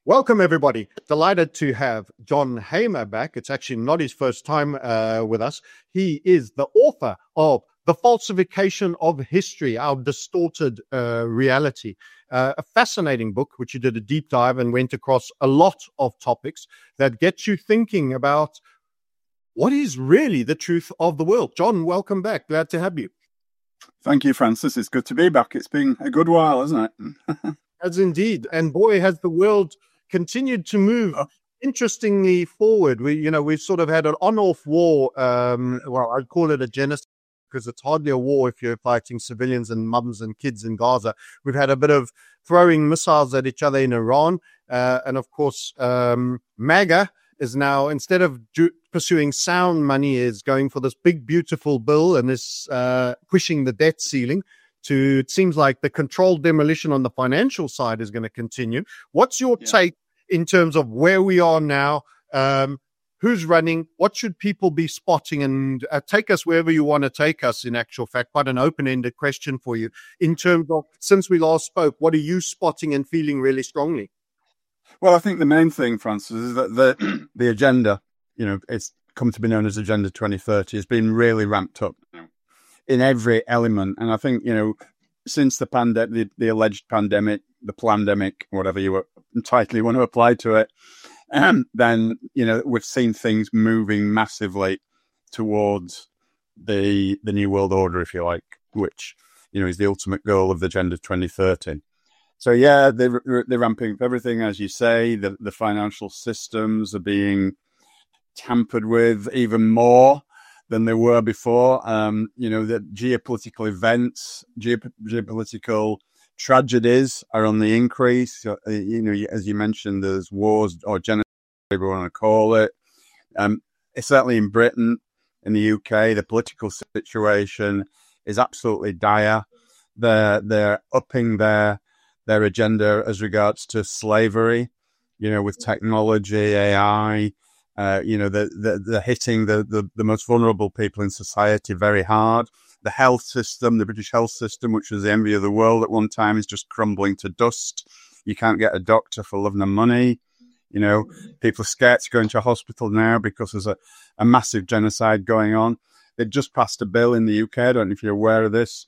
Welcome, everybody. Delighted to have John Hamer back. It's actually not his first time with us. He is the author of The Falsification of History, Our Distorted Reality, a fascinating book, which you did a deep dive and went across a lot of topics that get you thinking about what is really the truth of the world. John, welcome back. Glad to have you. Thank you, Francis. It's good to be back. It's been a good while, hasn't it? As indeed. And boy, has the world continued to move interestingly forward. We've sort of had an on-off war. Well, I'd call it a genocide because it's hardly a war if you're fighting civilians and mums and kids in Gaza. We've had a bit of throwing missiles at each other in Iran. And of course, MAGA is now, instead of pursuing sound money, is going for this big, beautiful bill and is pushing the debt ceiling. It seems like the controlled demolition on the financial side is going to continue. What's your take in terms of where we are now? Who's running? What should people be spotting? And take us wherever you want to take us, in actual fact. Quite an open-ended question for you. In terms of, since we last spoke, what are you spotting and feeling really strongly? Well, I think the main thing, Francis, is that the agenda, it's come to be known as Agenda 2030, has been really ramped up in every element. And I think, since the pandemic, the alleged pandemic, the plandemic, whatever title you want to apply to it, then, we've seen things moving massively towards the new world order, if you like, which, is the ultimate goal of the Agenda 2030. So, they're ramping up everything, as you say. The financial systems are being tampered with even more than they were before. The geopolitical events, geopolitical tragedies are on the increase. As you mentioned, there's wars or genocide, whatever you want to call it. Certainly in Britain, in the UK, the political situation is absolutely dire. They're upping their agenda as regards to slavery, with technology, AI. They're hitting the most vulnerable people in society very hard. The health system, the British health system, which was the envy of the world at one time, is just crumbling to dust. You can't get a doctor for love nor money. People are scared to go into a hospital now because there's a massive genocide going on. They've just passed a bill in the UK, I don't know if you're aware of this,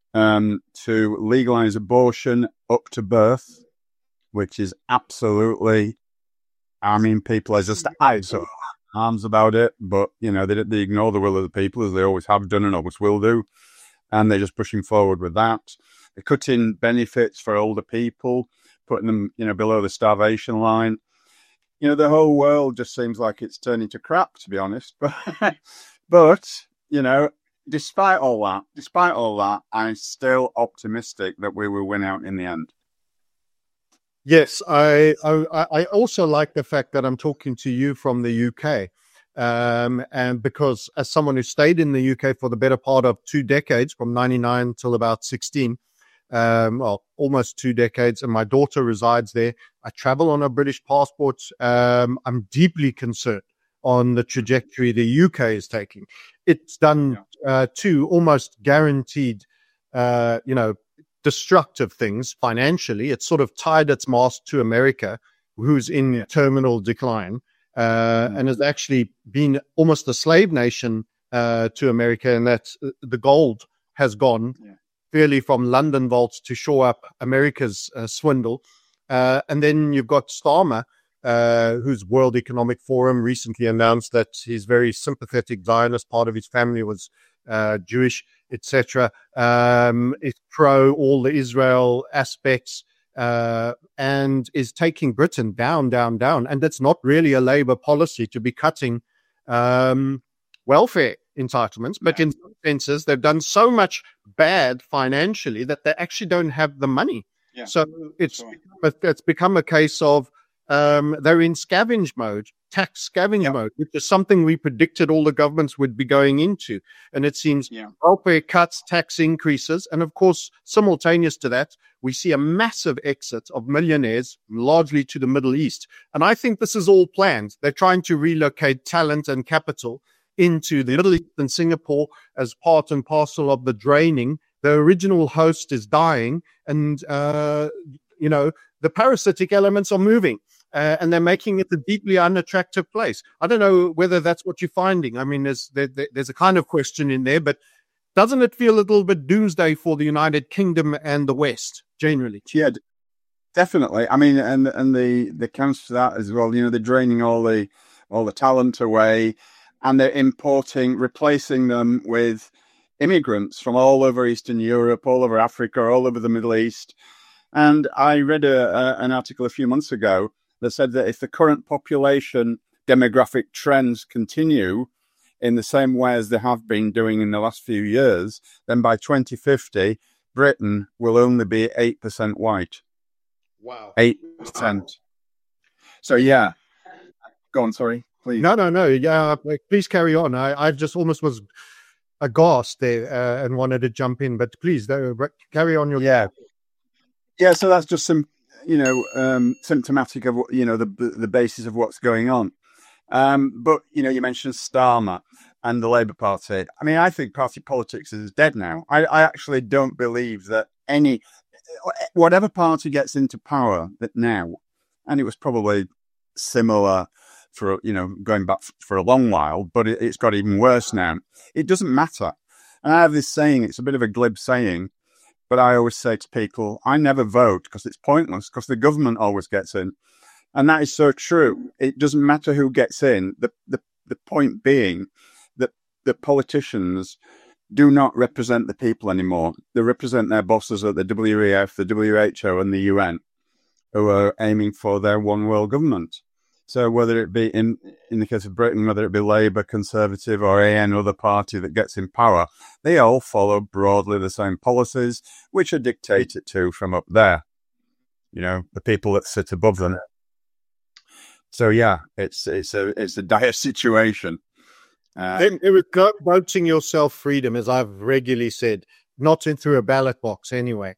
to legalize abortion up to birth, which is absolutely, people are just so arms about it, but they ignore the will of the people, as they always have done and always will do, and they're just pushing forward with that. They're cutting benefits for older people, putting them below the starvation line. The whole world just seems like it's turning to crap, to be honest. But despite all that, I'm still optimistic that we will win out in the end. Yes, I also like the fact that I'm talking to you from the UK, and because as someone who stayed in the UK for the better part of 2 decades, from 99 till about 16, almost 2 decades, and my daughter resides there. I travel on a British passport. I'm deeply concerned on the trajectory the UK is taking. It's done two almost guaranteed, destructive things financially. It's sort of tied its mast to America, who's in terminal decline, and has actually been almost a slave nation to America, and that the gold has gone clearly from London vaults to shore up America's swindle. And then you've got Starmer, whose World Economic Forum recently announced that he's very sympathetic Zionist. Part of his family was Jewish, etc. Is pro all the Israel aspects, and is taking Britain down. And that's not really a Labour policy to be cutting welfare entitlements, but in some senses, they've done so much bad financially that they actually don't have the money. So it's become a case of they're in scavenge mode, tax scavenge mode, which is something we predicted all the governments would be going into. And it seems welfare cuts, tax increases, and of course, simultaneous to that, we see a massive exit of millionaires, largely to the Middle East. And I think this is all planned. They're trying to relocate talent and capital into the Middle East and Singapore as part and parcel of the draining. The original host is dying, and the parasitic elements are moving. and they're making it a deeply unattractive place. I don't know whether that's what you're finding. I mean, there's a kind of question in there, but doesn't it feel a little bit doomsday for the United Kingdom and the West generally? Yeah, definitely. I mean, and the counter to that as well. You know, they're draining all the talent away, and they're replacing them with immigrants from all over Eastern Europe, all over Africa, all over the Middle East. And I read an article a few months ago that said that if the current population demographic trends continue in the same way as they have been doing in the last few years, then by 2050, Britain will only be 8% white. Wow. 8%. So, yeah. Go on, sorry, please. No. Yeah, please carry on. I just almost was aghast there and wanted to jump in, but please carry on. Yeah, so that's just some, symptomatic of, the basis of what's going on. But, you mentioned Starmer and the Labour Party. I mean, I think party politics is dead now. I actually don't believe that whatever party gets into power that now, and it was probably similar for, going back for a long while, but it's got even worse now. It doesn't matter. And I have this saying, it's a bit of a glib saying, but I always say to people, I never vote because it's pointless, because the government always gets in. And that is so true. It doesn't matter who gets in. The point being that the politicians do not represent the people anymore. They represent their bosses at the WEF, the WHO, and the UN, who are aiming for their one world government. So whether it be in the case of Britain, whether it be Labour, Conservative, or any other party that gets in power, they all follow broadly the same policies, which are dictated to from up there. The people that sit above them. So yeah, it's a dire situation. It was voting yourself freedom, as I've regularly said, not through a ballot box anyway.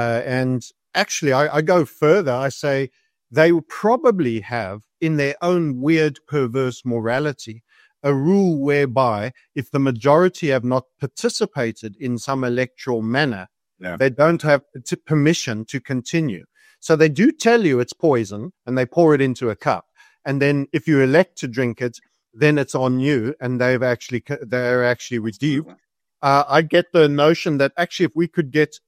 And actually, I go further. I say they will probably have, in their own weird, perverse morality, a rule whereby if the majority have not participated in some electoral manner, they don't have permission to continue. So they do tell you it's poison, and they pour it into a cup. And then if you elect to drink it, then it's on you, and they're actually redeemed. I get the notion that actually if we could get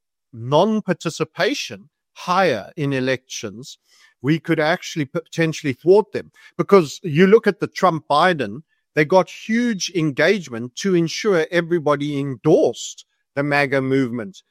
non-participation higher in elections, we could actually potentially thwart them. Because you look at the Trump-Biden, they got huge engagement to ensure everybody endorsed the MAGA movement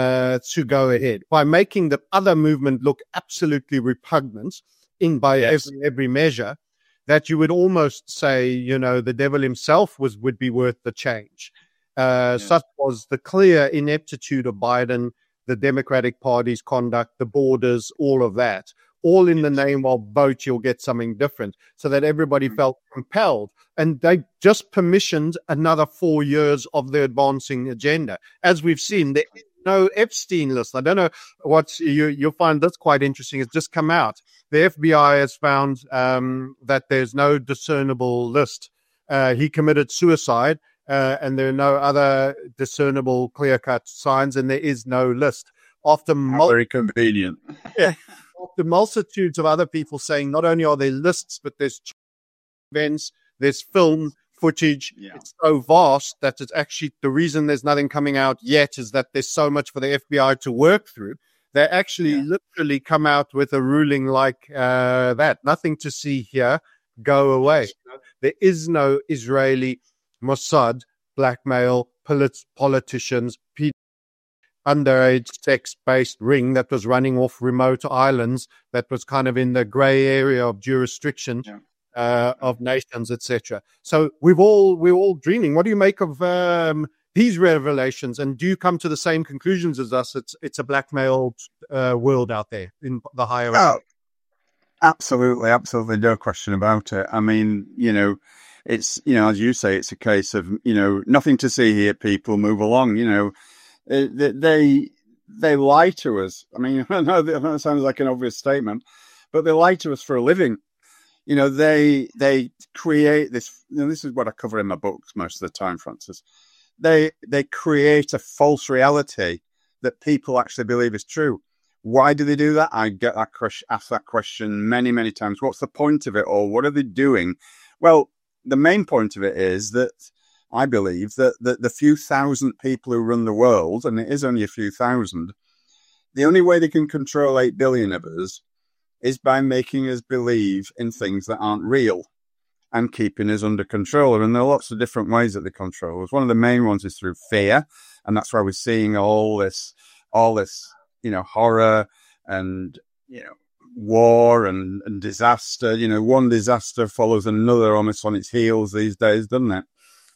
to go ahead by making the other movement look absolutely repugnant by every measure, that you would almost say, the devil himself would be worth the change. Such was the clear ineptitude of Biden, the Democratic Party's conduct, the borders, all of that, all in the name of vote, you'll get something different, so that everybody felt compelled. And they just permissioned another 4 years of the advancing agenda. As we've seen, there is no Epstein list. I don't know what you'll find this quite interesting. It's just come out. The FBI has found that there's no discernible list. He committed suicide, and there are no other discernible clear-cut signs, and there is no list. Very convenient. After multitudes of other people saying not only are there lists, but there's events, there's film footage. It's so vast that it's actually the reason there's nothing coming out yet is that there's so much for the FBI to work through. They actually literally come out with a ruling like that. Nothing to see here. Go away. There is no Israeli Mossad blackmail politicians, underage sex-based ring that was running off remote islands that was kind of in the grey area of jurisdiction of nations, etc. So we're all dreaming. What do you make of these revelations? And do you come to the same conclusions as us? It's a blackmailed world out there in the higher. Oh, absolutely, no question about it. I mean, it's as you say, it's a case of nothing to see here. People move along. They lie to us. I mean, I know that sounds like an obvious statement, but they lie to us for a living. They create this. This is what I cover in my books most of the time, Francis. They create a false reality that people actually believe is true. Why do they do that? I get that asked that question many, many times. What's the point of it all? What are they doing? Well, the main point of it is that I believe that the few thousand people who run the world, and it is only a few thousand, the only way they can control 8 billion of us is by making us believe in things that aren't real and keeping us under control. And there are lots of different ways that they control us. One of the main ones is through fear. And that's why we're seeing all this, horror and, war and disaster. One disaster follows another almost on its heels these days, doesn't it?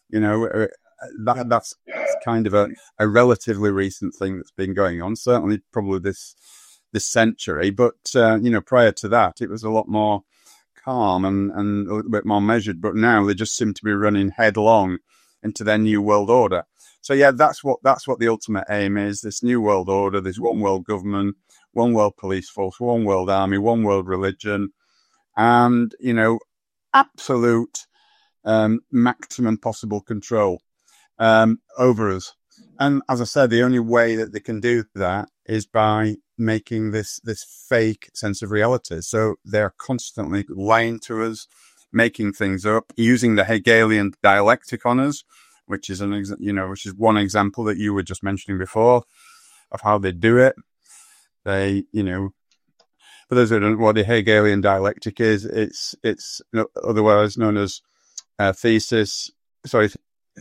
That's kind of a relatively recent thing that's been going on, certainly probably this century. But, prior to that, it was a lot more calm and a little bit more measured. But now they just seem to be running headlong into their new world order. So, yeah, that's what the ultimate aim is, this new world order, this one world government, one world police force, one world army, one world religion, and, absolute maximum possible control over us. And as I said, the only way that they can do that is by making this fake sense of reality. So they're constantly lying to us, making things up, using the Hegelian dialectic on us, which is one example that you were just mentioning before of how they do it. They, for those who don't know what the Hegelian dialectic is, it's otherwise known as thesis. Sorry,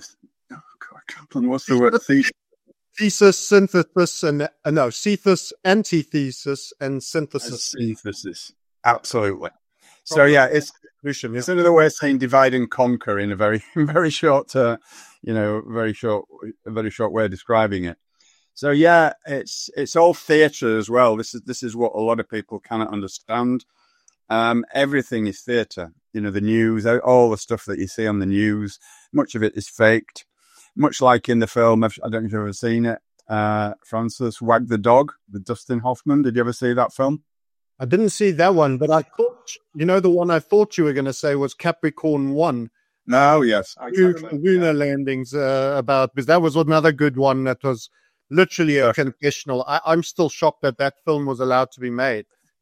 what's the word? Thesis, synthesis, and thesis, antithesis, and synthesis. Synthesis, absolutely. So yeah, it's another way of saying divide and conquer in a very, very short, very short way of describing it. So yeah, it's all theatre as well. This is what a lot of people cannot understand. Everything is theatre. The news, all the stuff that you see on the news, much of it is faked. Much like in the film, I don't know if you've ever seen it, Francis, Wag the Dog, with Dustin Hoffman. Did you ever see that film? I didn't see that one, but I thought, the one I thought you were going to say was Capricorn 1. No, yes. Lunar landings because that was another good one that was literally a confessional. I'm still shocked that film was allowed to be made.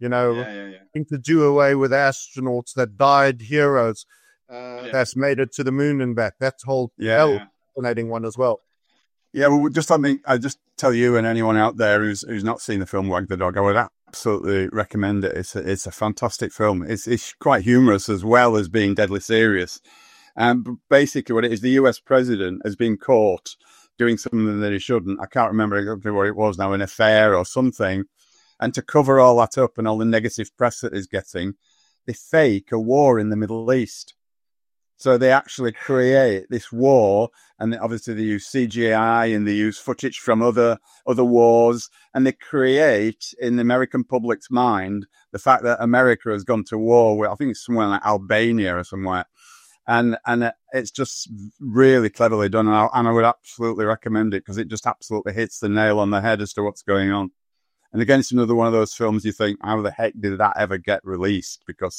To do away with astronauts that died heroes that's made it to the moon and back. That's whole fascinating one as well. Yeah, well, just something I just tell you and anyone out there who's not seen the film Wag the Dog, I would absolutely recommend it. It's a fantastic film. It's quite humorous as well as being deadly serious. But basically, what it is, the US president has been caught doing something that he shouldn't. I can't remember exactly what it was now, an affair or something. And to cover all that up and all the negative press that he's getting, they fake a war in the Middle East. So they actually create this war, and obviously they use CGI and they use footage from other wars, and they create in the American public's mind the fact that America has gone to war with, I think it's somewhere like Albania or somewhere, and it's just really cleverly done, and I would absolutely recommend it because it just absolutely hits the nail on the head as to what's going on. And again, it's another one of those films you think, how the heck did that ever get released?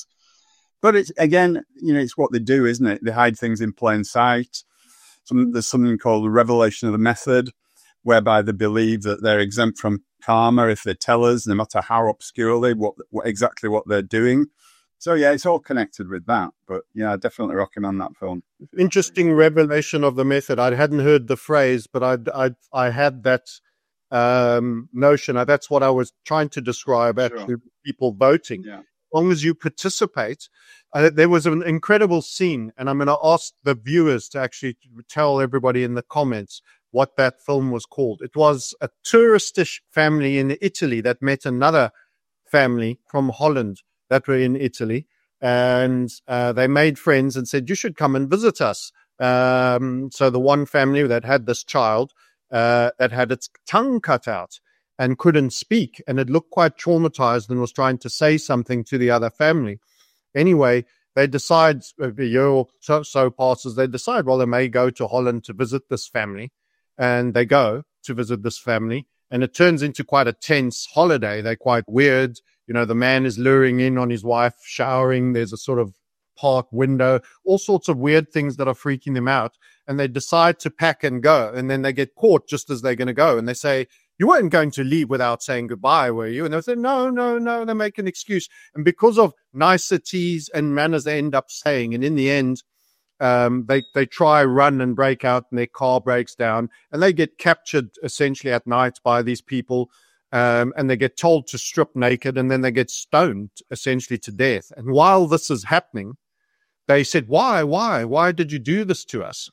But it's, again, it's what they do, isn't it? They hide things in plain sight. There's something called the revelation of the method, whereby they believe that they're exempt from karma if they tell us, no matter how obscurely, exactly what they're doing. So, yeah, it's all connected with that. But, yeah, I definitely recommend that film. Interesting revelation of the method. I hadn't heard the phrase, but I had that notion. That's what I was trying to describe, actually, people voting. Yeah. As long as you participate, there was an incredible scene, and I'm going to ask the viewers to actually tell everybody in the comments what that film was called. It was a touristish family in Italy that met another family from Holland that were in Italy, and they made friends and said, you should come and visit us. So the one family that had this child that had its tongue cut out and couldn't speak, and it looked quite traumatized and was trying to say something to the other family. Anyway, they decide, a year or so passes, they decide, well, they may go to Holland to visit this family, and they go to visit this family, and it turns into quite a tense holiday. They're quite weird. The man is luring in on his wife, showering. There's a sort of park window, all sorts of weird things that are freaking them out. And they decide to pack and go. And then they get caught just as they're going to go. And they say, You weren't going to leave without saying goodbye, were you? And they said, no, no, no. They make an excuse. And because of niceties and manners, they end up staying. And in the end, they try, run and break out, and their car breaks down. And they get captured essentially at night by these people. And they get told to strip naked, and then they get stoned essentially to death. And while this is happening, they said, why did you do this to us?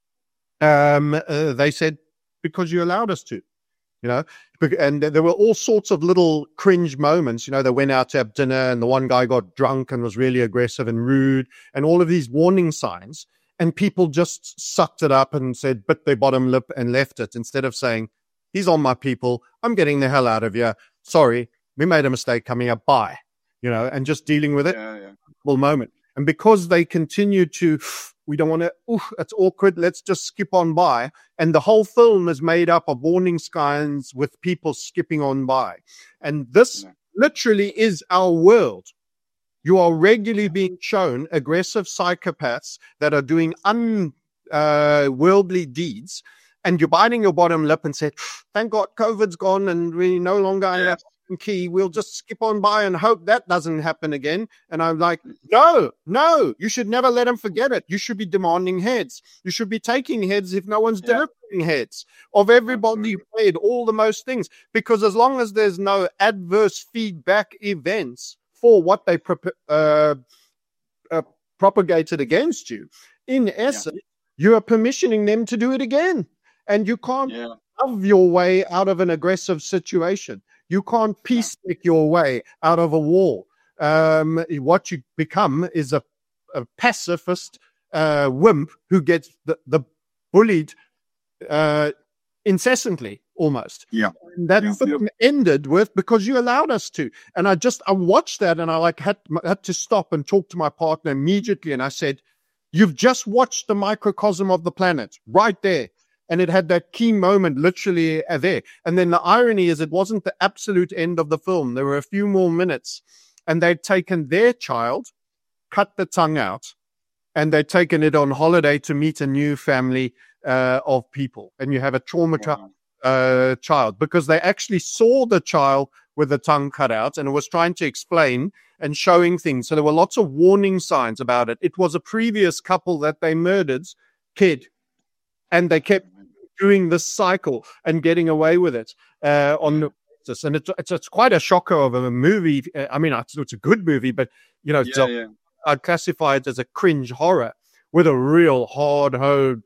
They said, because you allowed us to, and there were all sorts of little cringe moments. They went out to have dinner, and the one guy got drunk and was really aggressive and rude, and all of these warning signs, and people just sucked it up and said, bit their bottom lip and left it, instead of saying, these are my people. I'm getting the hell out of here. Sorry, we made a mistake coming up. Bye. And just dealing with it. Moment. And because they continued to, we don't want to, it's awkward. Let's just skip on by. And the whole film is made up of warning signs with people skipping on by. And this literally is our world. You are regularly being shown aggressive psychopaths that are doing unworldly deeds. And you're biting your bottom lip and said, thank God COVID's gone and we no longer have key. We'll just skip on by and hope that doesn't happen again. And I'm like, no, you should never let them forget it. You should be demanding heads. You should be taking heads if no one's delivering heads of everybody who played all the most things. Because as long as there's no adverse feedback events for what they propagated against you, in essence, you are permissioning them to do it again. And you can't love your way out of an aggressive situation. You can't peacekeep your way out of a war. What you become is a pacifist wimp who gets the bullied incessantly, almost. And that film ended with, because you allowed us to. And I watched that, and I had to stop and talk to my partner immediately. And I said, you've just watched the microcosm of the planet right there. And it had that key moment literally there. And then the irony is, it wasn't the absolute end of the film. There were a few more minutes, and they'd taken their child, cut the tongue out, and they'd taken it on holiday to meet a new family of people. And you have a traumatized child, because they actually saw the child with the tongue cut out, and it was trying to explain and showing things. So there were lots of warning signs about it. It was a previous couple that they murdered, kid, and they kept doing this cycle and getting away with it on the basis. And it's quite a shocker of a movie. I mean, it's a good movie, but I'd classify it as a cringe horror with a real hard-honed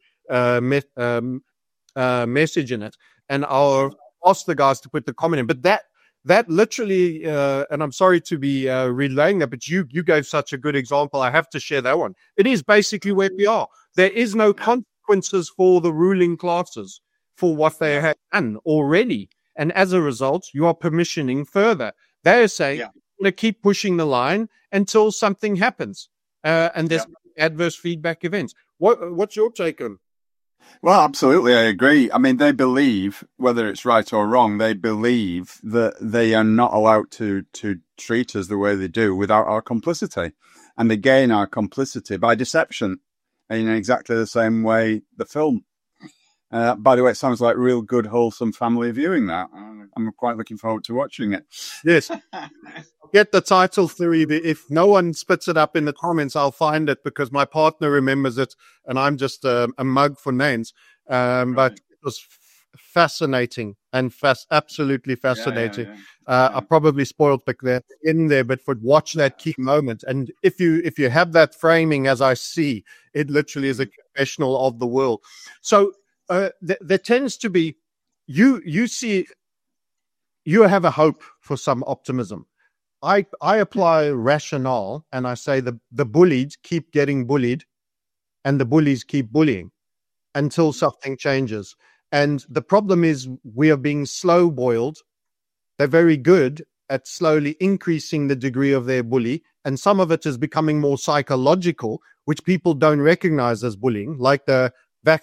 message in it. And I'll ask the guys to put the comment in. But that literally, and I'm sorry to be relaying that, but you gave such a good example. I have to share that one. It is basically where we are. There is no consequences for the ruling classes for what they have done already. And as a result, you are permissioning further. They're saying, we're going to keep pushing the line until something happens. And there's adverse feedback events. What's your take on? Well, absolutely, I agree. I mean, they believe, whether it's right or wrong, they believe that they are not allowed to treat us the way they do without our complicity. And they gain our complicity by deception in exactly the same way the film. By the way, it sounds like real good, wholesome family viewing, that. I'm quite looking forward to watching it. Yes. Get the title theory. If no one spits it up in the comments, I'll find it, because my partner remembers it, and I'm just a mug for names. But it was fascinating and absolutely fascinating. I probably spoiled that in there, but watch that key moment. And if you have that framing, as I see, it literally is a confessional of the world. So there tends to be, you see, you have a hope for some optimism. I apply rationale, and I say the bullied keep getting bullied, and the bullies keep bullying until something changes. And the problem is, we are being slow boiled. They're very good at slowly increasing the degree of their bully, and some of it is becoming more psychological, which people don't recognize as bullying, like the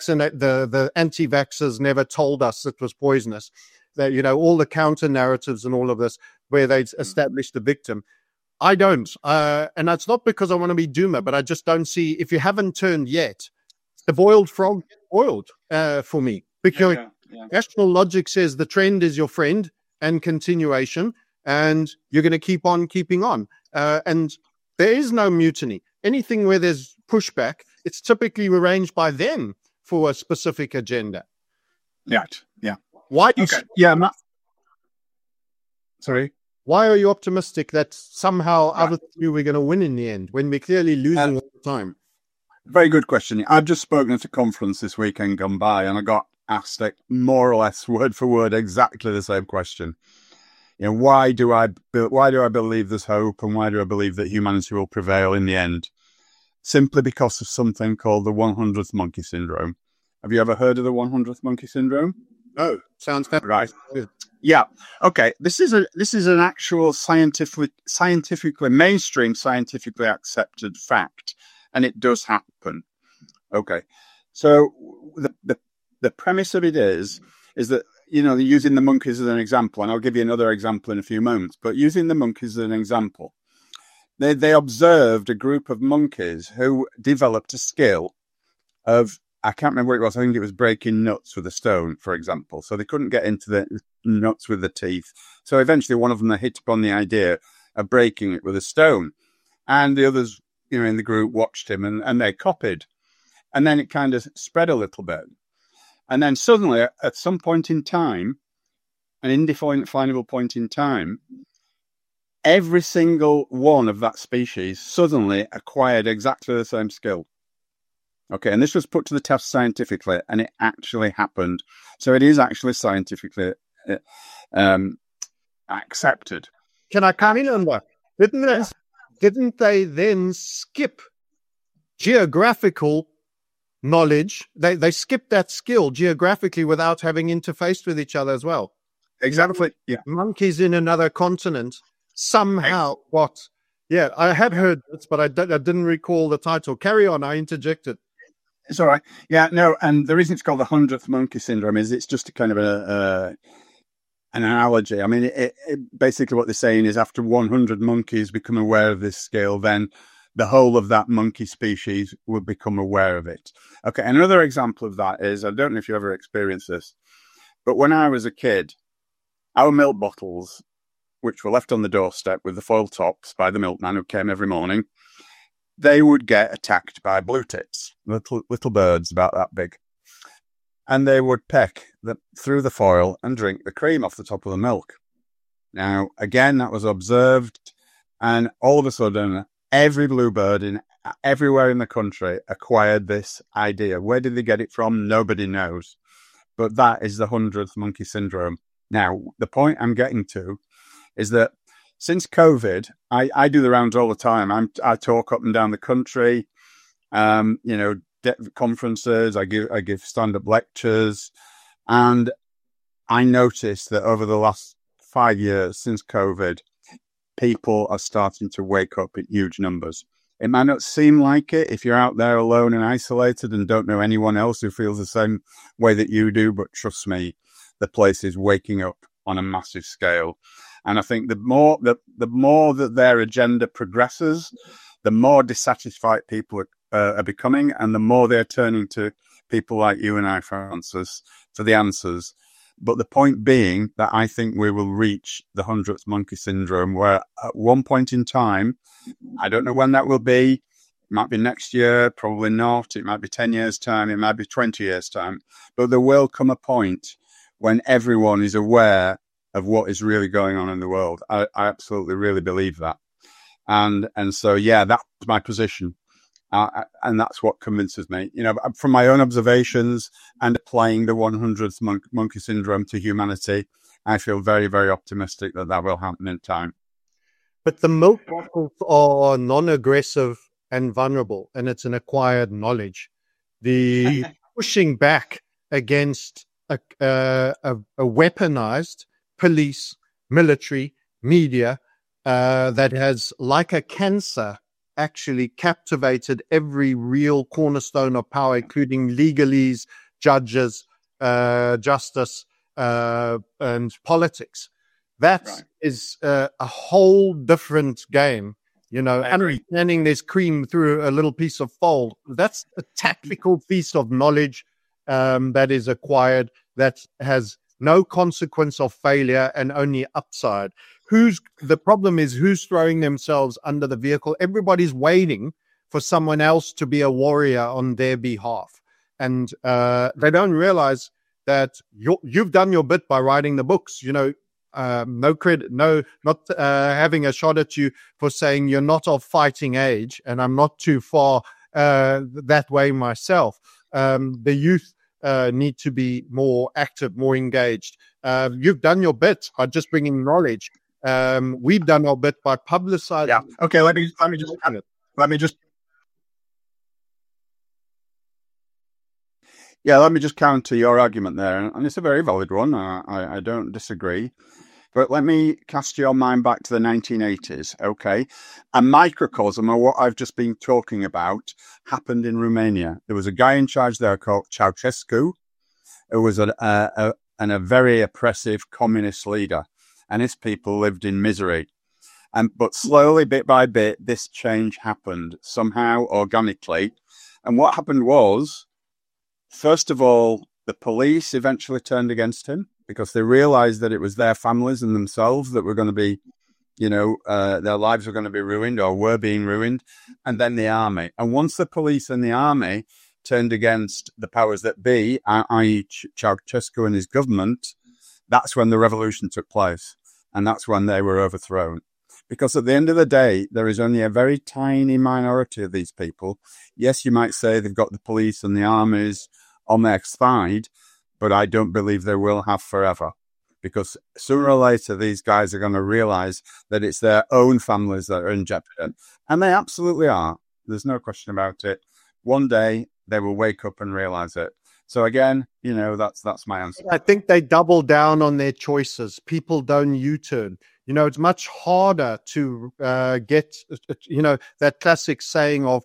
anti-vaxxers never told us it was poisonous. That, all the counter narratives and all of this, where they establish the victim. I don't. And that's not because I want to be doomer, but I just don't see, if you haven't turned yet, the boiled frog boiled for me. Because Rational logic says the trend is your friend and continuation, and you're going to keep on keeping on. And there is no mutiny. Anything where there's pushback, it's typically arranged by them for a specific agenda. Yeah. Why do you Sorry? Why are you optimistic that somehow out of the two we're going to win in the end when we're clearly losing all the time? Very good question. I've just spoken at a conference this weekend gone by, and I got asked more or less word for word exactly the same question. Why do I believe there's hope, and why do I believe that humanity will prevail in the end? Simply because of something called the 100th monkey syndrome. Have you ever heard of the 100th monkey syndrome? No, sounds fair. Right. Yeah. Okay. This is an actual scientifically mainstream, scientifically accepted fact, and it does happen. Okay. So the premise of it is that using the monkeys as an example, and I'll give you another example in a few moments. But using the monkeys as an example, they observed a group of monkeys who developed a skill of, I can't remember what it was. I think it was breaking nuts with a stone, for example. So they couldn't get into the nuts with the teeth. So eventually one of them hit upon the idea of breaking it with a stone. And the others, in the group watched him and they copied. And then it kind of spread a little bit. And then suddenly, at some point in time, an indefinable point in time, every single one of that species suddenly acquired exactly the same skill. Okay, and this was put to the test scientifically, and it actually happened. So it is actually scientifically accepted. Can I come in on that? Didn't they then skip geographical knowledge? They skipped that skill geographically without having interfaced with each other as well. Exactly. Yeah. Monkeys in another continent somehow. What? Yeah, I had heard this, but I didn't recall the title. Carry on. I interjected. It's all right. Yeah, no, and the reason it's called the 100th monkey syndrome is it's just a kind of an analogy. I mean, it basically what they're saying is after 100 monkeys become aware of this skill, then the whole of that monkey species will become aware of it. Okay, another example of that is, I don't know if you ever experienced this, but when I was a kid, our milk bottles, which were left on the doorstep with the foil tops by the milkman who came every morning, they would get attacked by blue tits, little birds about that big. And they would peck through the foil and drink the cream off the top of the milk. Now, again, that was observed, and all of a sudden, every bluebird everywhere in the country acquired this idea. Where did they get it from? Nobody knows. But that is the 100th monkey syndrome. Now, the point I'm getting to is that since COVID, I do the rounds all the time. I talk up and down the country, conferences. I give stand-up lectures, and I noticed that over the last 5 years since COVID, people are starting to wake up in huge numbers. It might not seem like it if you're out there alone and isolated and don't know anyone else who feels the same way that you do, but trust me, the place is waking up on a massive scale. And I think the more that their agenda progresses, the more dissatisfied people are becoming, and the more they're turning to people like you and I for the answers. But the point being that I think we will reach the 100th monkey syndrome, where at one point in time, I don't know when that will be. It might be next year, probably not. It might be 10 years' time. It might be 20 years' time. But there will come a point when everyone is aware of what is really going on in the world. I absolutely really believe that. And so, yeah, that's my position. And that's what convinces me, from my own observations and applying the 100th monkey syndrome to humanity. I feel very, very optimistic that will happen in time. But the milk bottles are non-aggressive and vulnerable, and it's an acquired knowledge. The pushing back against a weaponized police, military, media that has, like a cancer, actually captivated every real cornerstone of power, including legalese, judges, justice, and politics. That is a whole different game. Understanding there's cream through a little piece of fold. That's a tactical piece of knowledge that is acquired that has no consequence of failure and only upside. The problem is who's throwing themselves under the vehicle. Everybody's waiting for someone else to be a warrior on their behalf. And they don't realize that you've done your bit by writing the books. No credit, not having a shot at you for saying you're not of fighting age, and I'm not too far that way myself. The youth need to be more active, more engaged. You've done your bit by just bringing knowledge. We've done our bit by publicizing. Yeah. Okay. Let me just counter your argument there, and it's a very valid one. I don't disagree. But let me cast your mind back to the 1980s, okay? A microcosm of what I've just been talking about happened in Romania. There was a guy in charge there called Ceausescu, who was a very oppressive communist leader, and his people lived in misery. But slowly, bit by bit, this change happened, somehow organically. And what happened was, first of all, the police eventually turned against him, because they realized that it was their families and themselves that were going to be, their lives were going to be ruined or were being ruined. And then the army. And once the police and the army turned against the powers that be, i.e. Ceausescu and his government, that's when the revolution took place. And that's when they were overthrown. Because at the end of the day, there is only a very tiny minority of these people. Yes, you might say they've got the police and the armies on their side, but I don't believe they will have forever, because sooner or later, these guys are going to realize that it's their own families that are in jeopardy. And they absolutely are. There's no question about it. One day they will wake up and realize it. So again, that's my answer. I think they double down on their choices. People don't U-turn. It's much harder to get, that classic saying of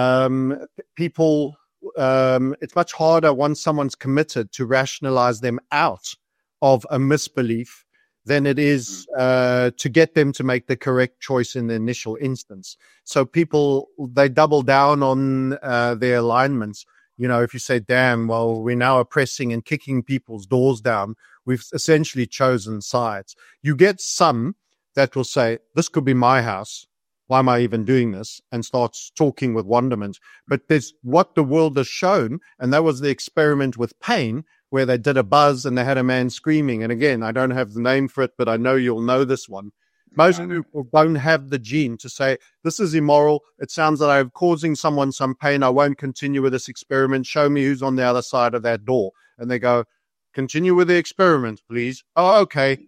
people. It's much harder once someone's committed to rationalize them out of a misbelief than it is to get them to make the correct choice in the initial instance. So people, they double down on their alignments. If you say, damn, well, we're now oppressing and kicking people's doors down, we've essentially chosen sides. You get some that will say, this could be my house. Why am I even doing this? And starts talking with wonderment. But there's what the world has shown, and that was the experiment with pain, where they did a buzz and they had a man screaming. And again, I don't have the name for it, but I know you'll know this one. Most people don't have the gene to say, this is immoral. It sounds like I'm causing someone some pain. I won't continue with this experiment. Show me who's on the other side of that door. And they go, continue with the experiment, please. Oh, okay.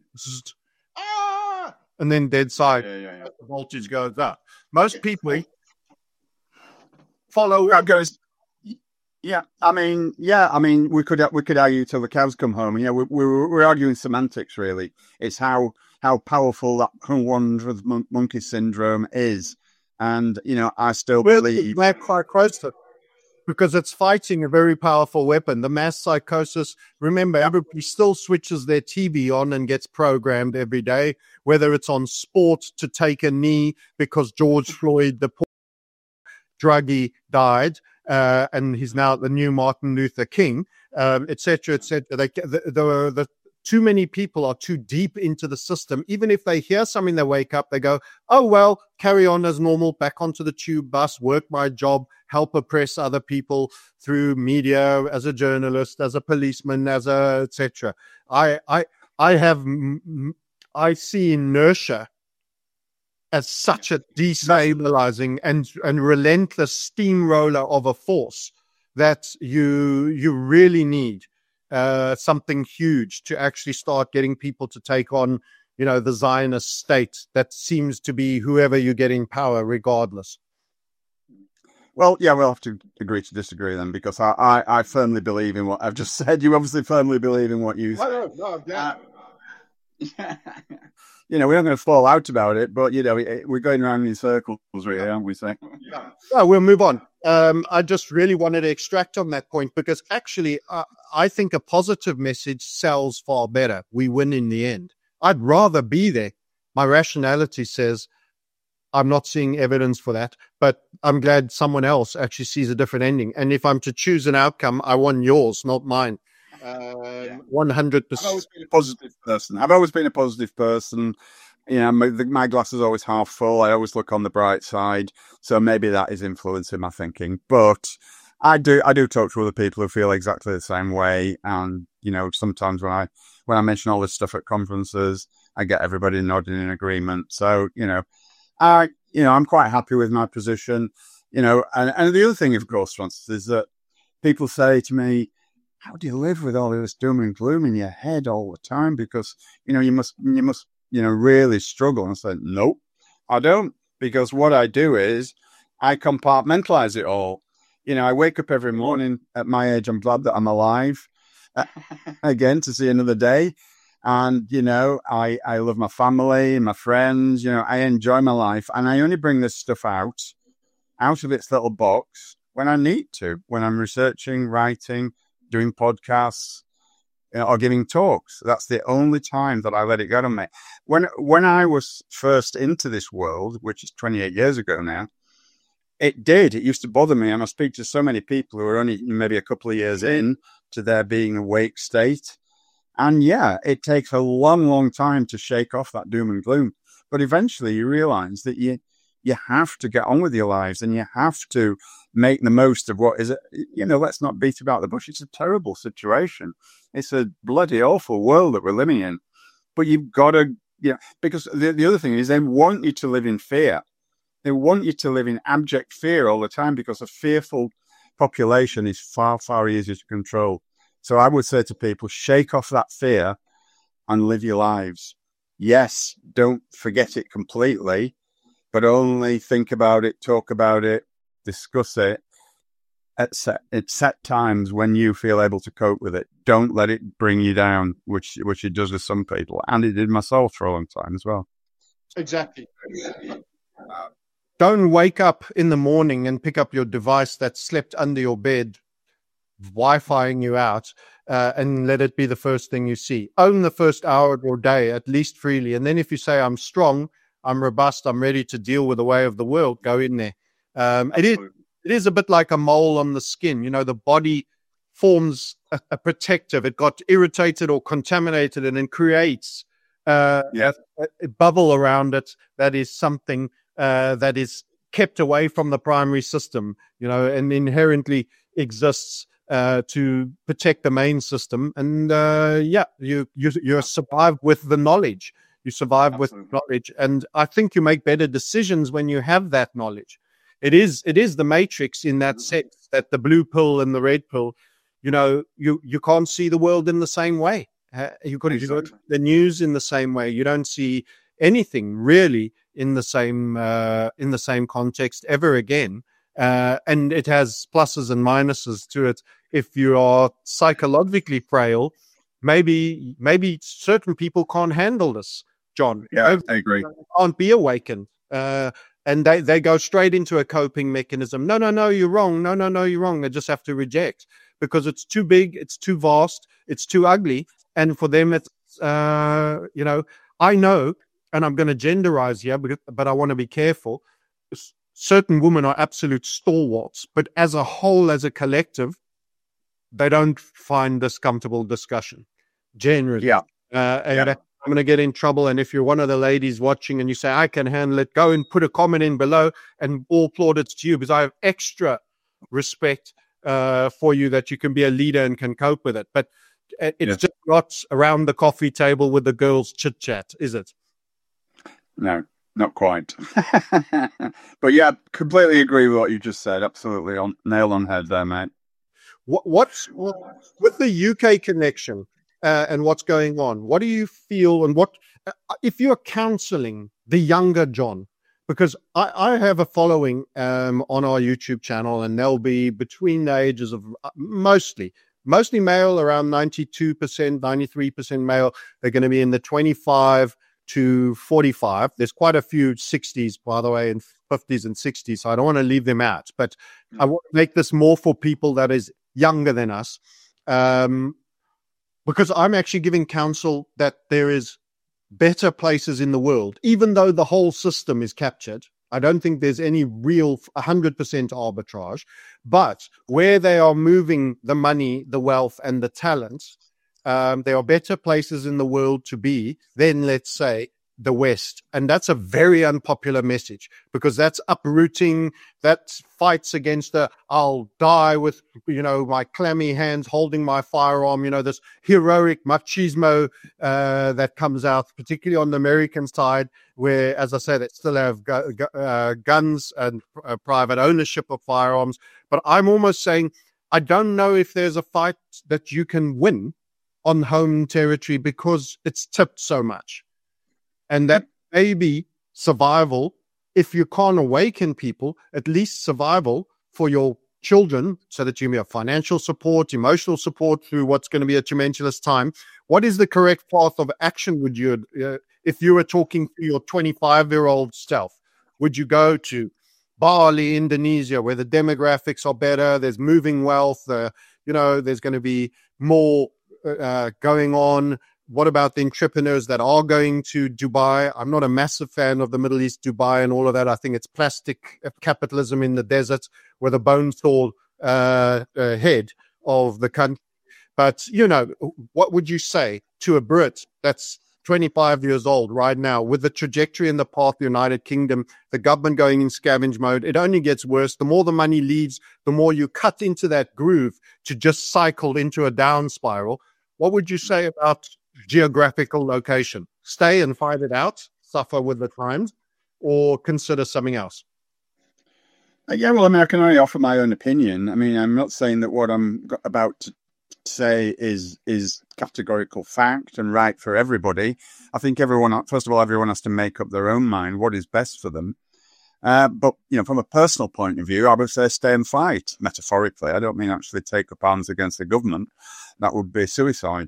And then dead side, the voltage goes up. Most people follow. We could argue till the cows come home. We're arguing semantics, really. It's how powerful that 100th monkey syndrome is, and I still believe we're quite close to. Because it's fighting a very powerful weapon. The mass psychosis, remember, everybody still switches their TV on and gets programmed every day, whether it's on sport to take a knee because George Floyd, the poor druggie, died, and he's now the new Martin Luther King, et cetera, et cetera. The too many people are too deep into the system. Even if they hear something, they wake up, they go, oh, well, carry on as normal, back onto the tube bus, work my job, help oppress other people through media, as a journalist, as a policeman, et cetera. I see inertia as such a destabilizing and relentless steamroller of a force that you really need something huge to actually start getting people to take on, the Zionist state that seems to be whoever you get in power, regardless. Well, yeah, we'll have to agree to disagree then, because I firmly believe in what I've just said. You obviously firmly believe in what you said. We're not going to fall out about it, but we're going around in circles, really, aren't we? So, we'll move on. I just really wanted to extract on that point, because actually, I think a positive message sells far better. We win in the end. I'd rather be there. My rationality says, I'm not seeing evidence for that, but I'm glad someone else actually sees a different ending. And if I'm to choose an outcome, I want yours, not mine. 100%. I've always been a positive person. You know, my glass is always half full. I always look on the bright side. So maybe that is influencing my thinking. But I do talk to other people who feel exactly the same way. And, you know, sometimes when I mention all this stuff at conferences, I get everybody nodding in agreement. So, I'm quite happy with my position. You know, and the other thing, of course, Francis, is that people say to me, how do you live with all this doom and gloom in your head all the time? Because, you know, you must, really struggle. And I said, nope, I don't. Because what I do is I compartmentalize it all. You know, I wake up every morning at my age. I'm glad that I'm alive again to see another day. And, you know, I love my family and my friends. You know, I enjoy my life. And I only bring this stuff out of its little box when I need to, when I'm researching, writing, doing podcasts, or giving talks. That's the only time that I let it get on me. When I was first into this world, which is 28 years ago now, it used to bother me. And I speak to so many people who are only maybe a couple of years in to their being awake state. And yeah, it takes a long, long time to shake off that doom and gloom. But eventually you realize that you have to get on with your lives and you have to make the most of what is it. You know, let's not beat about the bush. It's a terrible situation. It's a bloody awful world that we're living in. But you've got to, because the other thing is they want you to live in fear. They want you to live in abject fear all the time because a fearful population is far, far easier to control. So I would say to people, shake off that fear and live your lives. Yes, don't forget it completely, but only think about it, talk about it, discuss it at set times when you feel able to cope with it. Don't let it bring you down, which it does with some people. And it did myself for a long time as well. Exactly. Don't wake up in the morning and pick up your device that slept under your bed, Wi-Fiing you out, and let it be the first thing you see. Own the first hour of your day, at least freely. And then if you say, I'm strong, I'm robust, I'm ready to deal with the way of the world, go in there. It is a bit like a mole on the skin. You know, the body forms a protective. It got irritated or contaminated and then creates a bubble around it that is something that is kept away from the primary system, you know, and inherently exists to protect the main system. And you survive with the knowledge. You survive with knowledge. And I think you make better decisions when you have that knowledge. It is the matrix in that sense, that the blue pill and the red pill, you know, you can't see the world in the same way. You got to do the news in the same way. You don't see anything really in the same context ever again. And it has pluses and minuses to it. If you are psychologically frail, maybe certain people can't handle this, John. Yeah, I agree. Can't be awakened. And they go straight into a coping mechanism. No, you're wrong. No, you're wrong. They just have to reject because it's too big, it's too vast, it's too ugly. And for them, it's, I know, and I'm going to genderize here, but I want to be careful. Certain women are absolute stalwarts, but as a whole, as a collective, they don't find this comfortable discussion generally. Yeah. I'm going to get in trouble. And if you're one of the ladies watching and you say, I can handle it, go and put a comment in below and all plaudits to you, because I have extra respect for you that you can be a leader and can cope with it. But it's just not around the coffee table with the girls chit chat, is it? No, not quite. But yeah, completely agree with what you just said. Absolutely nail on head there, mate. What's with the UK connection and what's going on? What do you feel, and what if you're counseling the younger John? Because I have a following on our YouTube channel, and they'll be between the ages of mostly male, around 92%, 93% male. They're going to be in the 25 to 45. There's quite a few 60s, by the way, and 50s and 60s. So I don't want to leave them out, but I want to make this more for people that is younger than us. Because I'm actually giving counsel that there is better places in the world, even though the whole system is captured. I don't think there's any real 100% arbitrage. But where they are moving the money, the wealth, and the talent, there are better places in the world to be than, let's say, the West. And that's a very unpopular message, because that's uprooting, that fights against I'll die with, my clammy hands holding my firearm, this heroic machismo that comes out, particularly on the American side, where, as I said, they still have guns and private ownership of firearms. But I'm almost saying, I don't know if there's a fight that you can win on home territory, because it's tipped so much. And that may be survival. If you can't awaken people, at least survival for your children, so that you may have financial support, emotional support through what's going to be a tumultuous time. What is the correct path of action? Would you, if you were talking to your 25-year-old self, would you go to Bali, Indonesia, where the demographics are better, there's moving wealth, there's going to be more going on? What about the entrepreneurs that are going to Dubai? I'm not a massive fan of the Middle East, Dubai, and all of that. I think it's plastic capitalism in the desert with a bone saw head of the country. But, what would you say to a Brit that's 25 years old right now, with the trajectory and the path, the United Kingdom, the government going in scavenge mode? It only gets worse. The more the money leaves, the more you cut into that groove to just cycle into a down spiral. What would you say about geographical location? Stay and fight it out, suffer with the times, or consider something else? I can only offer my own opinion. I mean, I'm not saying that what I'm about to say is categorical fact and right for everybody. I think everyone has to make up their own mind what is best for them. But, from a personal point of view, I would say stay and fight, metaphorically. I don't mean actually take up arms against the government. That would be suicide.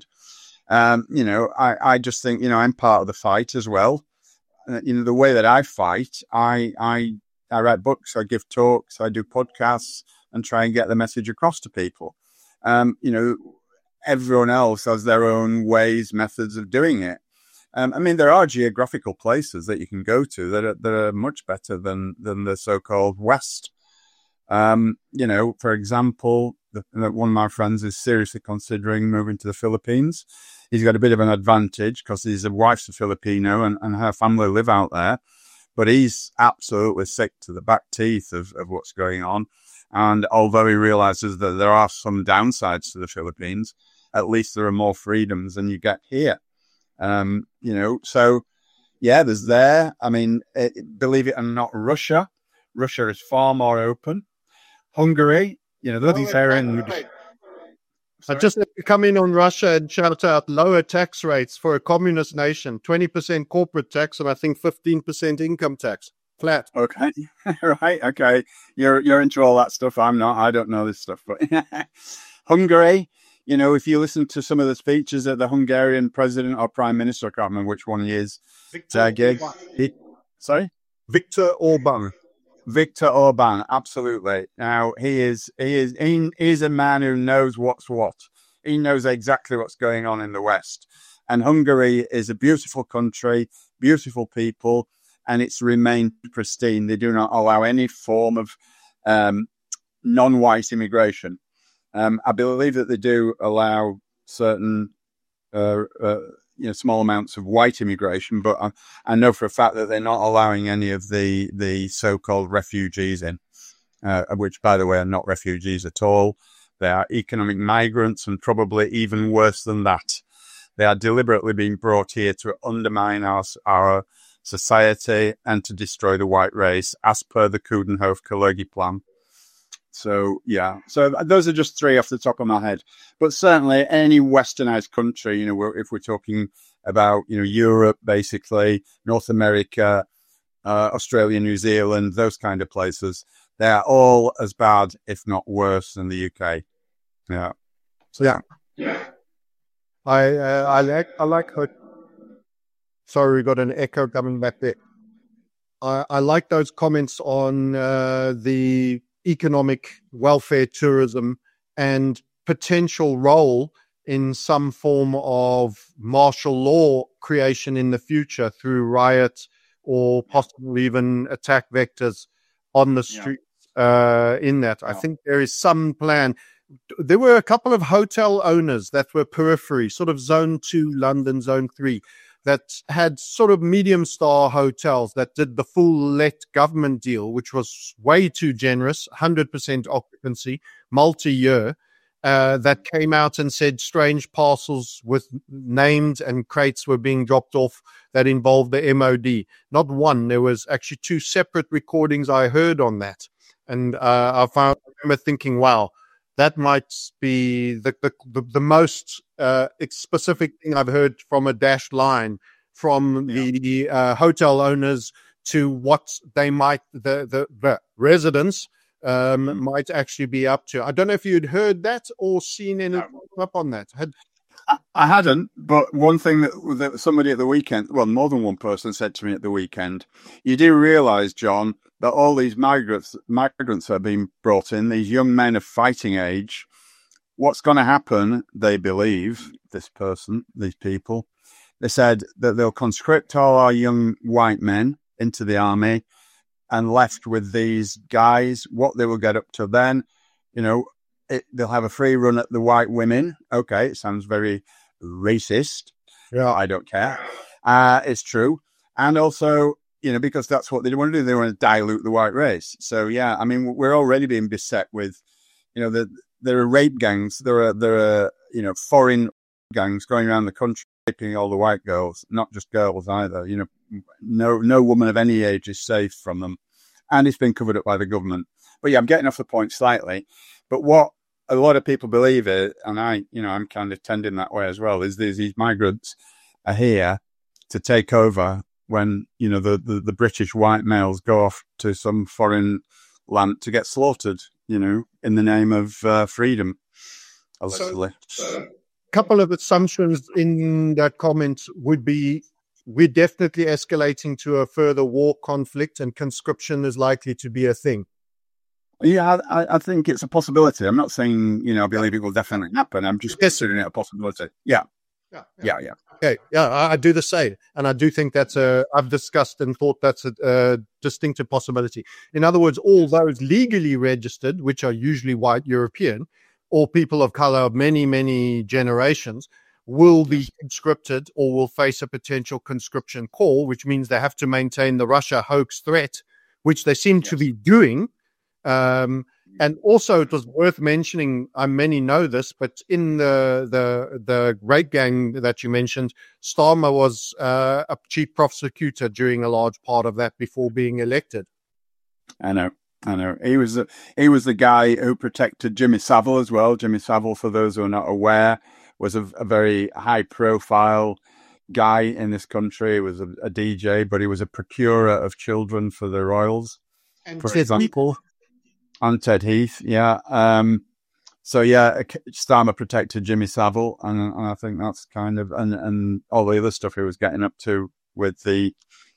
I just think, I'm part of the fight as well. The way that I fight, I write books, I give talks, I do podcasts, and try and get the message across to people. Everyone else has their own ways, methods of doing it. There are geographical places that you can go to that are much better than the so-called West. For example, one of my friends is seriously considering moving to the Philippines. He's got a bit of an advantage because his wife's a Filipino and her family live out there. But he's absolutely sick to the back teeth of what's going on. And although he realizes that there are some downsides to the Philippines, at least there are more freedoms than you get here. There's there. Believe it or not, Russia is far more open. Hungary, these areas. I just come in on Russia and shout out lower tax rates for a communist nation, 20% corporate tax, and I think 15% income tax. Flat. Okay. Right. Okay. You're into all that stuff. I'm not. I don't know this stuff, but Hungary, if you listen to some of the speeches that the Hungarian president or prime minister, I can't remember which one he is. Sorry? Viktor Orban. Viktor Orban, absolutely. Now he is a man who knows what's what. He knows exactly what's going on in the West. And Hungary is a beautiful country, beautiful people, and it's remained pristine. They do not allow any form of non-white immigration. I believe that they do allow certain small amounts of white immigration, but I know for a fact that they're not allowing any of the so-called refugees in, which, by the way, are not refugees at all. They are economic migrants, and probably even worse than that. They are deliberately being brought here to undermine our society and to destroy the white race, as per the Coudenhove-Kalergi plan. So those are just three off the top of my head. But certainly any westernized country, if we're talking about, Europe, basically, North America, Australia, New Zealand, those kind of places, they are all as bad, if not worse, than the UK. Yeah. So, yeah. I like her. Sorry, we got an echo coming back there. I like those comments on the economic welfare tourism and potential role in some form of martial law creation in the future through riot or possibly even attack vectors on the streets in that. I think there is some plan. There were a couple of hotel owners that were periphery, sort of zone 2, London, zone 3, that had sort of medium star hotels that did the full let government deal, which was way too generous, 100% occupancy, multi-year, that came out and said strange parcels with names and crates were being dropped off that involved the MOD. Not one, there was actually 2 separate recordings I heard on that. And I remember thinking, wow, that might be the most specific thing I've heard from a dashed line from the hotel owners to what they might, the residents might actually be up to. I don't know if you'd heard that or seen anything up on that. I hadn't, but one thing that somebody at the weekend, well, more than one person said to me at the weekend, you do realise, John, that all these migrants are being brought in, these young men of fighting age. What's going to happen, they believe, these people, they said that they'll conscript all our young white men into the army, and left with these guys, what they will get up to then, they'll have a free run at the white women. Okay, it sounds very racist. Yeah, I don't care. It's true. And also, because that's what they want to do. They want to dilute the white race. So, yeah, I mean, we're already being beset with, there are rape gangs. There are foreign gangs going around the country raping all the white girls, not just girls either. No woman of any age is safe from them. And it's been covered up by the government. But yeah, I'm getting off the point slightly. But what a lot of people believe it, and I'm kind of tending that way as well, is these migrants are here to take over when, the British white males go off to some foreign land to get slaughtered, in the name of freedom, allegedly. So, couple of assumptions in that comment would be we're definitely escalating to a further war conflict and conscription is likely to be a thing. Yeah, I think it's a possibility. I'm not saying, I believe it will definitely happen. I'm just considering it a possibility. Yeah. Okay. Yeah, I do the same. And I do think I've discussed and thought that's a distinctive possibility. In other words, all those legally registered, which are usually white European, or people of color of many, many generations, will be conscripted or will face a potential conscription call, which means they have to maintain the Russia hoax threat, which they seem to be doing. And also, it was worth mentioning, many know this, but in the rape gang that you mentioned, Starmer was a chief prosecutor during a large part of that before being elected. I know. He was the guy who protected Jimmy Savile as well. Jimmy Savile, for those who are not aware, was a very high-profile guy in this country. He was a DJ, but he was a procurer of children for the royals, for example. And Ted Heath, yeah. So, yeah, Starmer protected Jimmy Savile, and I think that's kind of, and all the other stuff he was getting up to with the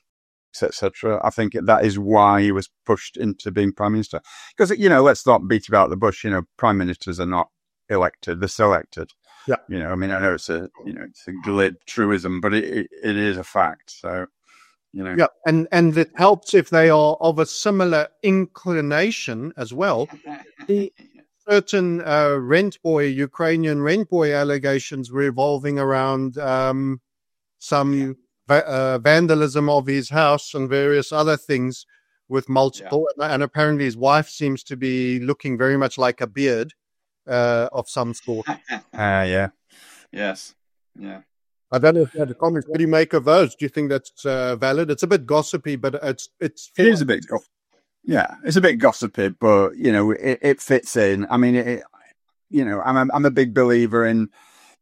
etc. I think that is why he was pushed into being prime minister. Because, let's not beat about the bush. Prime ministers are not elected; they're selected. Yeah. I mean, I know it's a glib truism, but it is a fact. So, Yeah, and it helps if they are of a similar inclination as well. The certain Ukrainian rent boy allegations revolving around some vandalism of his house and various other things with multiple, and apparently his wife seems to be looking very much like a beard of some sort. Yeah. Yes. Yeah. I don't know if you had a comment. What do you make of those? Do you think that's valid? It's a bit gossipy, but it is a bit. Yeah, it's a bit gossipy, but it fits in. I mean, I'm a big believer in.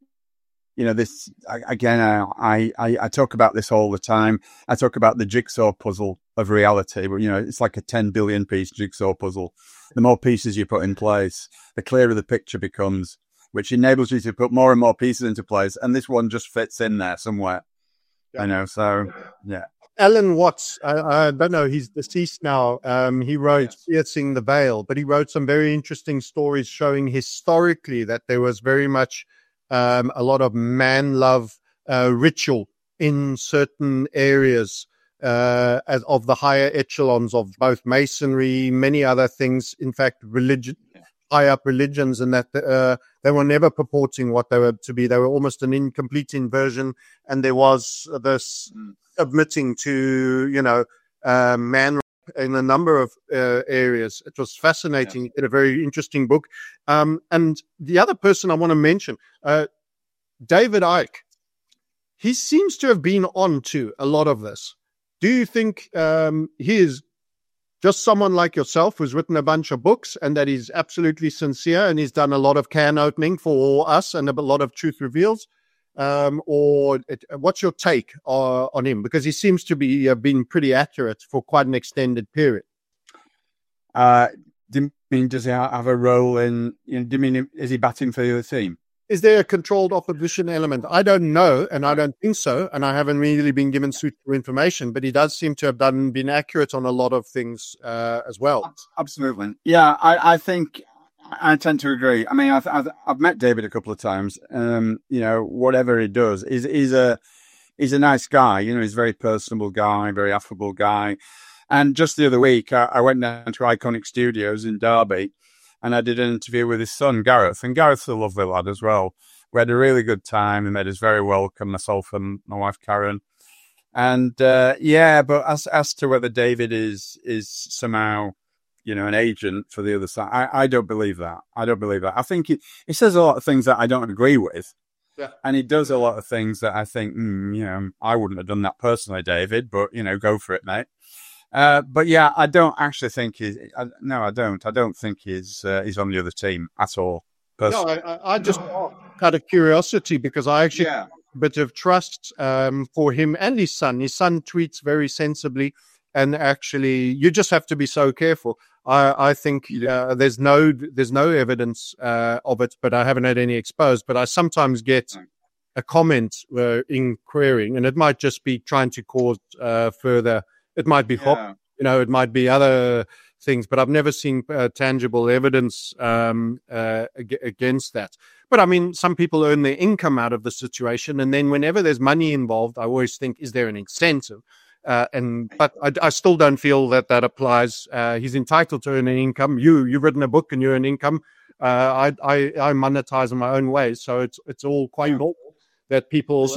This again. I talk about this all the time. I talk about the jigsaw puzzle of reality. But it's like a 10 billion piece jigsaw puzzle. The more pieces you put in place, the clearer the picture becomes, which enables you to put more and more pieces into place. And this one just fits in there somewhere. Yeah. So, yeah. Alan Watts, I don't know, he's deceased now. He wrote Piercing the Veil, but he wrote some very interesting stories showing historically that there was very much a lot of man love ritual in certain areas as of the higher echelons of both masonry, many other things. In fact, religion, high up religions, and that they were never purporting what they were to be. They were almost an incomplete inversion, and there was this submitting to, man in a number of areas. It was fascinating, a very interesting book. And the other person I want to mention, David Icke, he seems to have been on to a lot of this. Do you think he is just someone like yourself who's written a bunch of books and that he's absolutely sincere and he's done a lot of can opening for us and a lot of truth reveals? What's your take on him? Because he seems to be been pretty accurate for quite an extended period. Do you mean, does he have a role in, do you mean, is he batting for your team? Is there a controlled opposition element? I don't know, and I don't think so, and I haven't really been given suitable information, but he does seem to have been accurate on a lot of things as well. Absolutely. Yeah, I think I tend to agree. I mean, I've met David a couple of times. Whatever he does, he's a nice guy. He's a very personable guy, very affable guy. And just the other week, I went down to Iconic Studios in Derby, and I did an interview with his son, Gareth. And Gareth's a lovely lad as well. We had a really good time. He made us very welcome, myself and my wife, Karen. And, but as to whether David is somehow, an agent for the other side, I don't believe that. I think he says a lot of things that I don't agree with. Yeah. And he does a lot of things that I think, I wouldn't have done that personally, David, but, go for it, mate. But yeah, I don't actually think I don't. I don't think he's on the other team at all. Personally. No, I just out of curiosity because I actually have a bit of trust for him and his son. His son tweets very sensibly, and actually, you just have to be so careful. I think there's no evidence of it, but I haven't had any exposed. But I sometimes get a comment in querying, and it might just be trying to cause further. It might be it might be other things, but I've never seen tangible evidence against that. But I mean, some people earn their income out of the situation, and then whenever there's money involved, I always think, is there an incentive? But I still don't feel that applies. He's entitled to earn an income. You've written a book and you earn income. I monetize in my own way, so it's all quite normal that people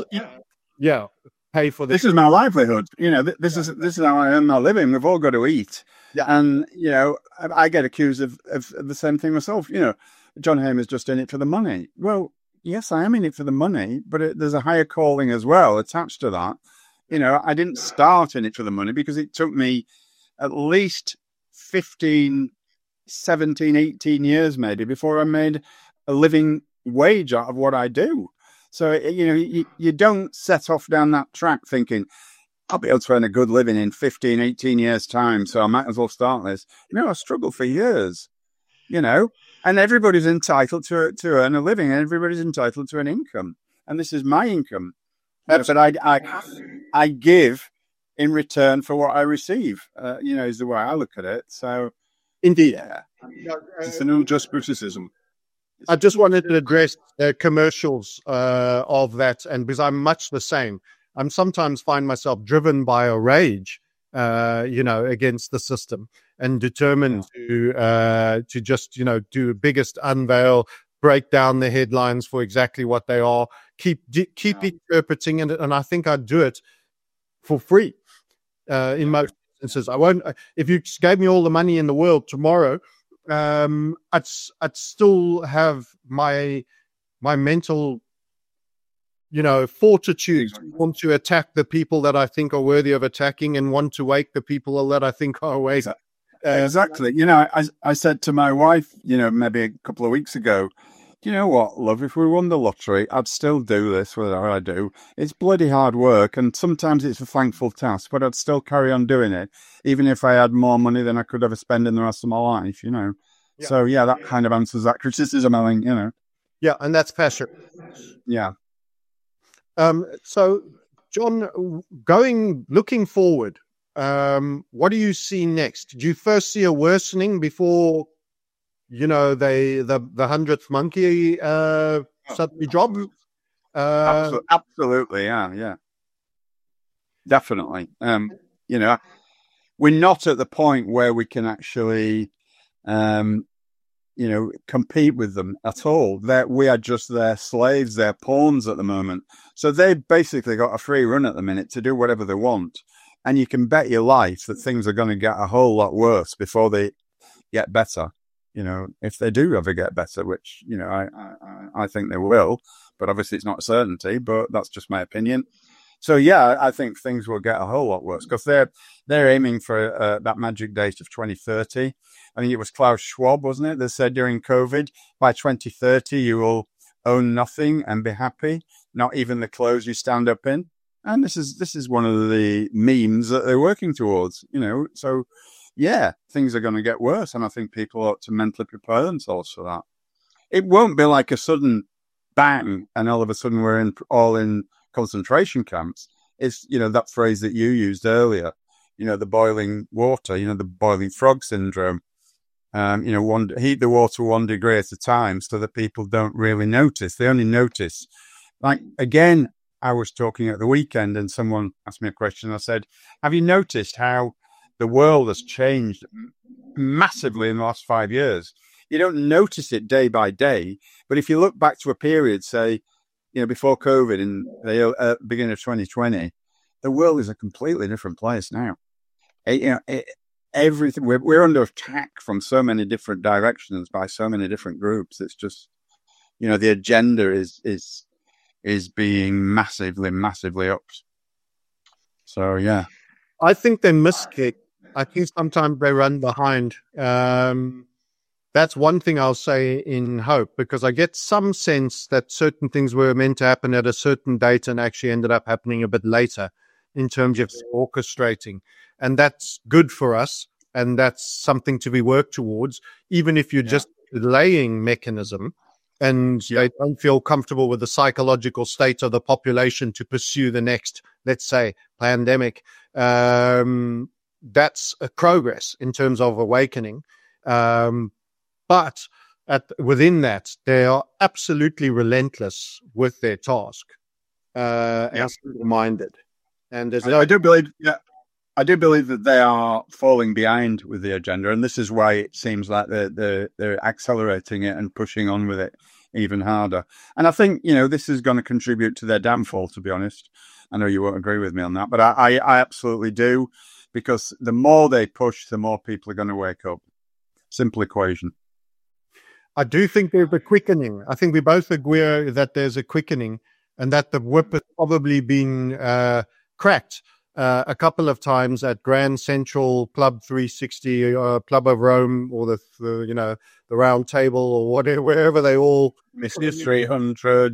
pay for this. This is my livelihood. This is how I earn my living. We've all got to eat. Yeah. And, I get accused of the same thing myself. John Hamer's just in it for the money. Well, yes, I am in it for the money, but there's a higher calling as well attached to that. I didn't start in it for the money because it took me at least 15, 17, 18 years maybe before I made a living wage out of what I do. So, you don't set off down that track thinking, I'll be able to earn a good living in 15, 18 years' time, so I might as well start this. I struggled for years, and everybody's entitled to earn a living, and everybody's entitled to an income. And this is my income. But I give in return for what I receive, is the way I look at it. So, indeed. Yeah. It's an unjust criticism. I just wanted to address the commercials of that, and because I'm much the same. I'm sometimes find myself driven by a rage, against the system, and determined to just, do a biggest unveil, break down the headlines for exactly what they are, keep interpreting it, and I think I'd do it for free in most instances. I won't. If you gave me all the money in the world tomorrow, I'd still have my mental, fortitude to want to attack the people that I think are worthy of attacking and want to wake the people that I think are awake. Exactly. I said to my wife, maybe a couple of weeks ago, you know what, love, if we won the lottery, I'd still do this, whatever I do. It's bloody hard work, and sometimes it's a thankful task, but I'd still carry on doing it, even if I had more money than I could ever spend in the rest of my life, Yeah. So, that kind of answers that criticism, I think, Yeah, and that's passion. Yeah. So, John, looking forward, what do you see next? Do you first see a worsening before, the 100th monkey suddenly drops? Absolutely, yeah. Definitely. You know, we're not at the point where we can actually, compete with them at all. We are just their slaves, their pawns at the moment. So they've basically got a free run at the minute to do whatever they want. And you can bet your life that things are going to get a whole lot worse before they get better. If they do ever get better, which, I think they will, but obviously it's not a certainty, but that's just my opinion. So, yeah, I think things will get a whole lot worse because they're aiming for that magic date of 2030. I think it was Klaus Schwab, wasn't it, that said during COVID, by 2030, you will own nothing and be happy, not even the clothes you stand up in. And this is one of the memes that they're working towards, So, yeah, things are going to get worse. And I think people ought to mentally prepare themselves for that. It won't be like a sudden bang and all of a sudden we're all in concentration camps. It's, that phrase that you used earlier, the boiling water, the boiling frog syndrome. Heat the water 1 degree at a time so that people don't really notice. They only notice. Like, again, I was talking at the weekend and someone asked me a question. I said, have you noticed how the world has changed massively in the last 5 years? You don't notice it day by day, but if you look back to a period, say, before COVID in the beginning of 2020, the world is a completely different place now. Everything we're under attack from so many different directions by so many different groups. It's just, the agenda is being massively upped. So, yeah. I think they miskick. I think sometimes they run behind. That's one thing I'll say in hope, because I get some sense that certain things were meant to happen at a certain date and actually ended up happening a bit later in terms of orchestrating. And that's good for us. And that's something to be worked towards, even if you're just delaying mechanism and they don't feel comfortable with the psychological state of the population to pursue the next, let's say, pandemic. That's a progress in terms of awakening. But within that, they are absolutely relentless with their task and single-minded. And I do believe that they are falling behind with the agenda, and this is why it seems like they're accelerating it and pushing on with it even harder. And I think this is going to contribute to their downfall. To be honest, I know you won't agree with me on that, but I absolutely do, because the more they push, the more people are going to wake up. Simple equation. I do think there's a quickening. I think we both agree that there's a quickening and that the whip has probably been cracked a couple of times at Grand Central, Club 360, Club of Rome, or the Round Table, or whatever, wherever they all. Mr. 300,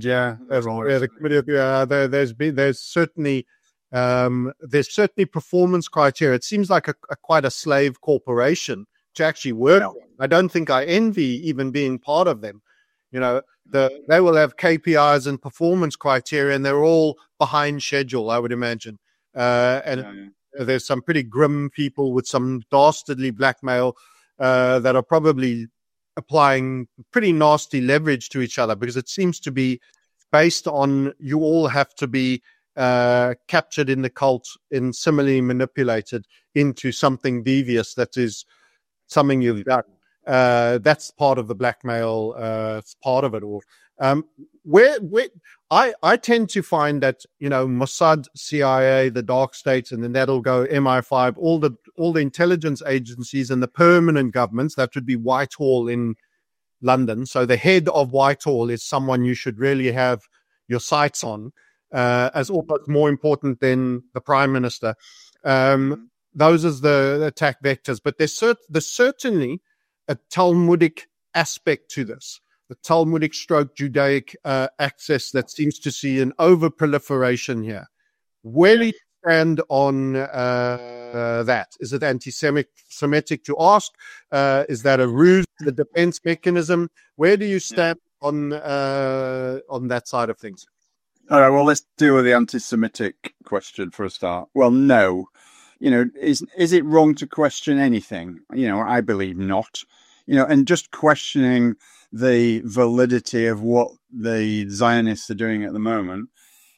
There's certainly performance criteria. It seems like quite a slave corporation to actually work. No. I don't think I envy even being part of them. They will have KPIs and performance criteria, and they're all behind schedule, I would imagine. There's some pretty grim people with some dastardly blackmail that are probably applying pretty nasty leverage to each other, because it seems to be based on you all have to be captured in the cult and similarly manipulated into something devious that is something you've done. That's part of the blackmail. It's part of it all. Where I tend to find that Mossad, CIA, the dark states, and then that'll go MI5, all the intelligence agencies and the permanent governments. That would be Whitehall in London. So the head of Whitehall is someone you should really have your sights on, as almost more important than the Prime Minister. Those are the attack vectors, but there's certainly a Talmudic aspect to this, the Talmudic stroke Judaic access that seems to see an over-proliferation here. Where do you stand on that? Is it anti-Semitic to ask? Is that a ruse, the defense mechanism? Where do you stand on that side of things? All right, well, let's deal with the anti-Semitic question for a start. Well, no. Is it wrong to question anything? I believe not. And just questioning the validity of what the Zionists are doing at the moment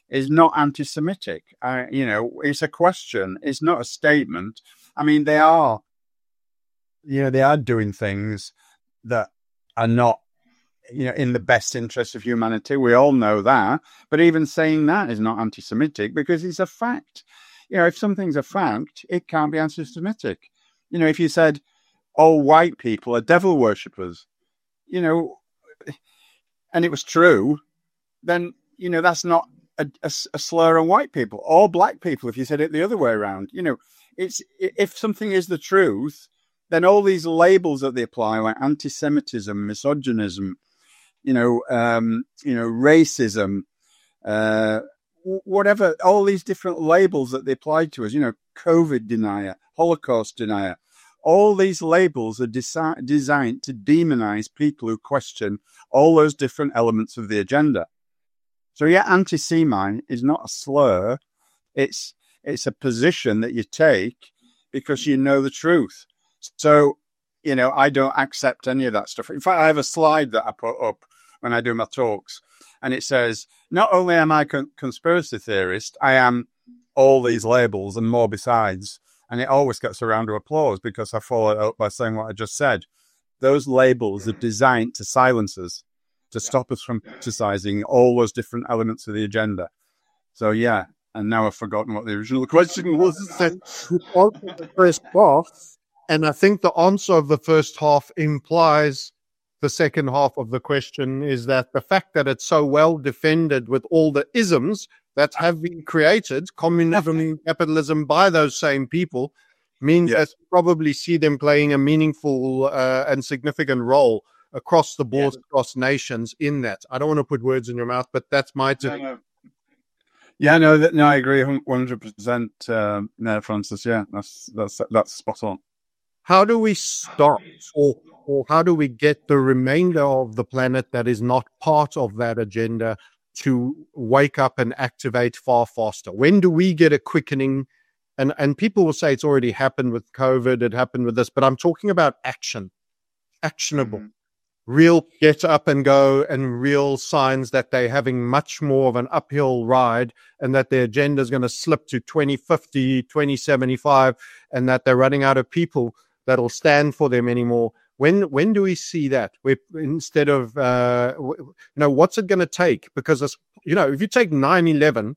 is not anti-Semitic. It's a question. It's not a statement. I mean, they are doing things that are not, in the best interest of humanity. We all know that. But even saying that is not anti-Semitic because it's a fact. If something's a fact, it can't be anti-Semitic. If you said all white people are devil worshippers, and it was true, then, that's not a slur on white people or black people. If you said it the other way around, if something is the truth, then all these labels that they apply, like anti-Semitism, misogynism, racism, whatever, all these different labels that they apply to us, COVID denier, Holocaust denier, all these labels are designed to demonize people who question all those different elements of the agenda. So anti-Semite is not a slur. It's a position that you take because you know the truth. So, I don't accept any of that stuff. In fact, I have a slide that I put up when I do my talks, and it says, not only am I a conspiracy theorist, I am all these labels and more besides. And it always gets a round of applause because I follow it up by saying what I just said. Those labels are designed to silence us, to stop us from criticizing all those different elements of the agenda. So, and now I've forgotten what the original question was. The first half, and I think the answer of the first half implies the second half of the question is that the fact that it's so well defended with all the isms that have been created, communism, capitalism, by those same people, means that you probably see them playing a meaningful and significant role across the board, across nations in that. I don't want to put words in your mouth, but that's my take. No, I agree 100%, no, Francis. Yeah, that's spot on. How do we start, or how do we get the remainder of the planet that is not part of that agenda to wake up and activate far faster? When do we get a quickening? And people will say it's already happened with COVID, it happened with this, but I'm talking about actionable, real get up and go, and real signs that they're having much more of an uphill ride, and that their agenda is going to slip to 2050, 2075, and that they're running out of people that'll stand for them anymore. When do we see that? Instead of, what's it going to take? Because, if you take 9/11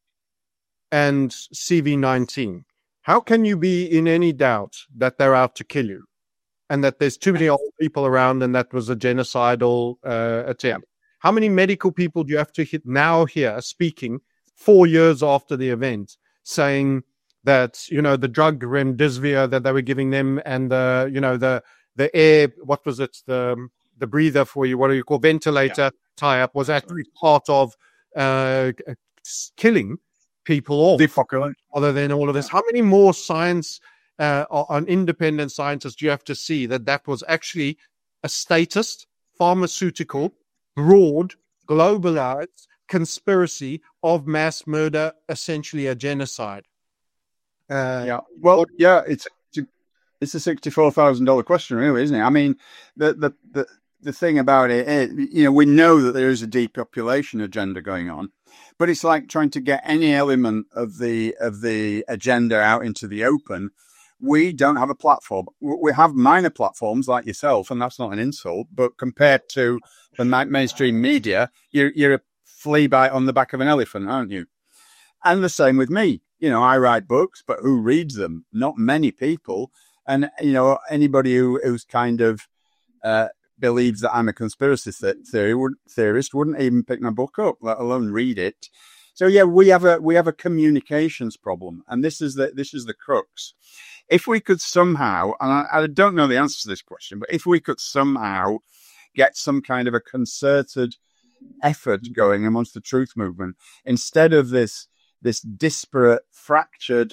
and CV19, how can you be in any doubt that they're out to kill you and that there's too many old people around and that was a genocidal attempt? How many medical people do you have to hit now here speaking 4 years after the event saying that, the drug remdesivir that they were giving them and the air, what was it? The breather for you, what do you call ventilator tie-up was actually part of killing people off. Other than all of this, how many more science on independent scientists do you have to see that was actually a statist, pharmaceutical, broad, globalized conspiracy of mass murder, essentially a genocide? It's a $64,000 question, really, isn't it? I mean, the thing about it is, we know that there is a depopulation agenda going on, but it's like trying to get any element of the agenda out into the open. We don't have a platform. We have minor platforms like yourself, and that's not an insult, but compared to the mainstream media, you're a flea bite on the back of an elephant, aren't you? And the same with me. I write books, but who reads them? Not many people. And, anybody who's kind of believes that I'm a conspiracy theorist wouldn't even pick my book up, let alone read it. So, we have a communications problem. And this is the crux. If we could somehow, and I don't know the answer to this question, but if we could somehow get some kind of a concerted effort going amongst the truth movement, instead of this disparate, fractured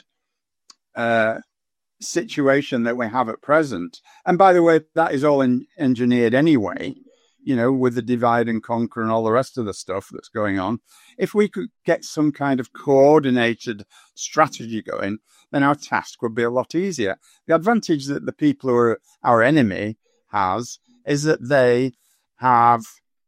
situation that we have at present. And by the way, that is all engineered anyway, with the divide and conquer and all the rest of the stuff that's going on. If we could get some kind of coordinated strategy going, then our task would be a lot easier. The advantage that the people who are our enemy has is that they have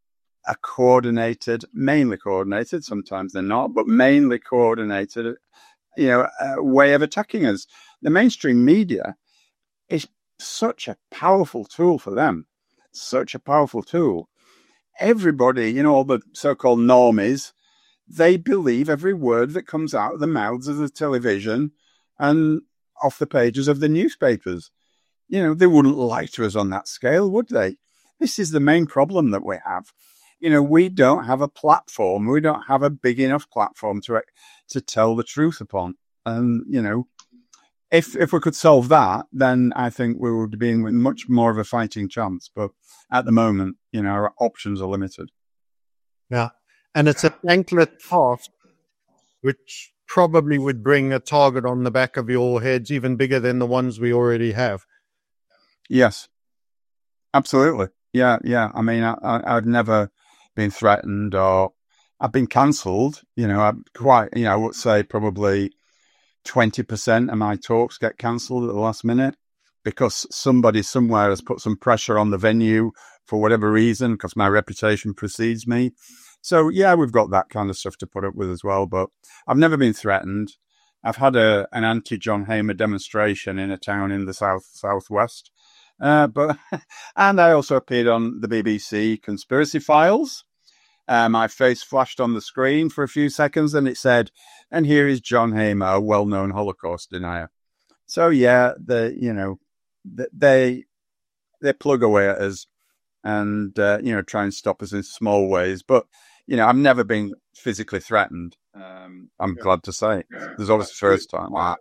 a coordinated, mainly coordinated, sometimes they're not, but mainly coordinated, way of attacking us. The mainstream media is such a powerful tool for them, such a powerful tool. Everybody, all the so-called normies, they believe every word that comes out of the mouths of the television and off the pages of the newspapers. They wouldn't lie to us on that scale, would they? This is the main problem that we have. We don't have a platform. We don't have a big enough platform to tell the truth upon. And, if we could solve that, then I think we would be in much more of a fighting chance. But at the moment, our options are limited. Yeah. And it's a thankless task, which probably would bring a target on the back of your heads even bigger than the ones we already have. Yes, absolutely. Yeah. I mean, I've never been threatened or I've been cancelled. I would say probably 20% of my talks get cancelled at the last minute because somebody somewhere has put some pressure on the venue for whatever reason, because my reputation precedes me. So, yeah, we've got that kind of stuff to put up with as well. But I've never been threatened. I've had an anti-John Hamer demonstration in a town in the southwest. And I also appeared on the BBC Conspiracy Files. My face flashed on the screen for a few seconds and it said, "And here is John Hamer, a well-known Holocaust denier." So, yeah, they plug away at us and, try and stop us in small ways. But, I've never been physically threatened. I'm glad to say. There's always the first time. Wow.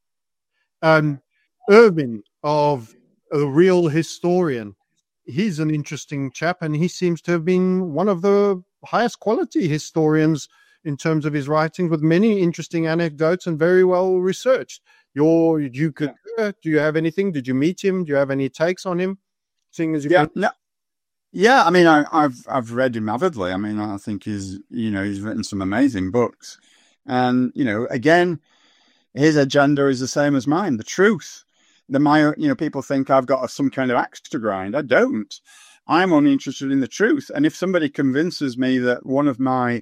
Irving of A Real Historian, he's an interesting chap, and he seems to have been one of the highest quality historians in terms of his writings, with many interesting anecdotes and very well researched. Do you have anything? Did you meet him? Do you have any takes on him? Seeing as Yeah, I mean, I've read him avidly. I mean, I think he's written some amazing books, and again, his agenda is the same as mine: the truth. People think I've got some kind of axe to grind. I don't. I'm only interested in the truth. And if somebody convinces me that one of my,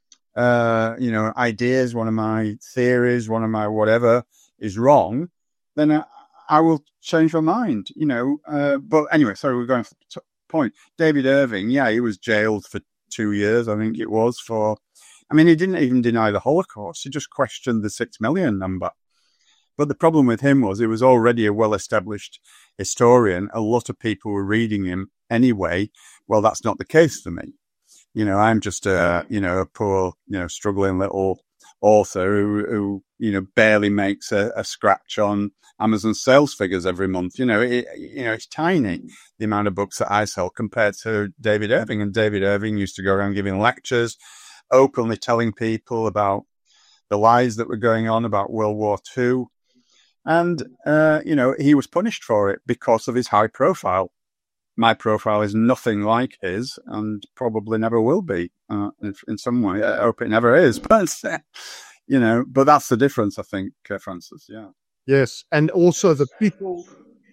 ideas, one of my theories, one of my whatever is wrong, then I will change my mind. But anyway, sorry, we're going to point. David Irving, yeah, he was jailed for 2 years, I think it was. He didn't even deny the Holocaust. He just questioned the 6 million number. But the problem with him was he was already a well-established historian. A lot of people were reading him anyway. Well, that's not the case for me. I'm just a poor, struggling little author who barely makes a scratch on Amazon sales figures every month. It's tiny, the amount of books that I sell compared to David Irving. And David Irving used to go around giving lectures, openly telling people about the lies that were going on about World War II. And, he was punished for it because of his high profile. My profile is nothing like his and probably never will be in some way. I hope it never is. But, but that's the difference, I think, Francis. Yeah. Yes. And also the people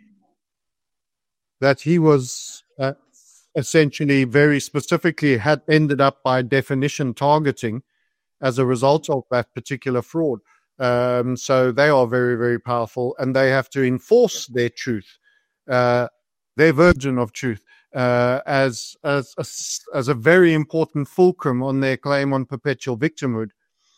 that he was essentially very specifically had ended up by definition targeting as a result of that particular fraud. So they are very, very powerful, and they have to enforce their truth, their version of truth, as a very important fulcrum on their claim on perpetual victimhood,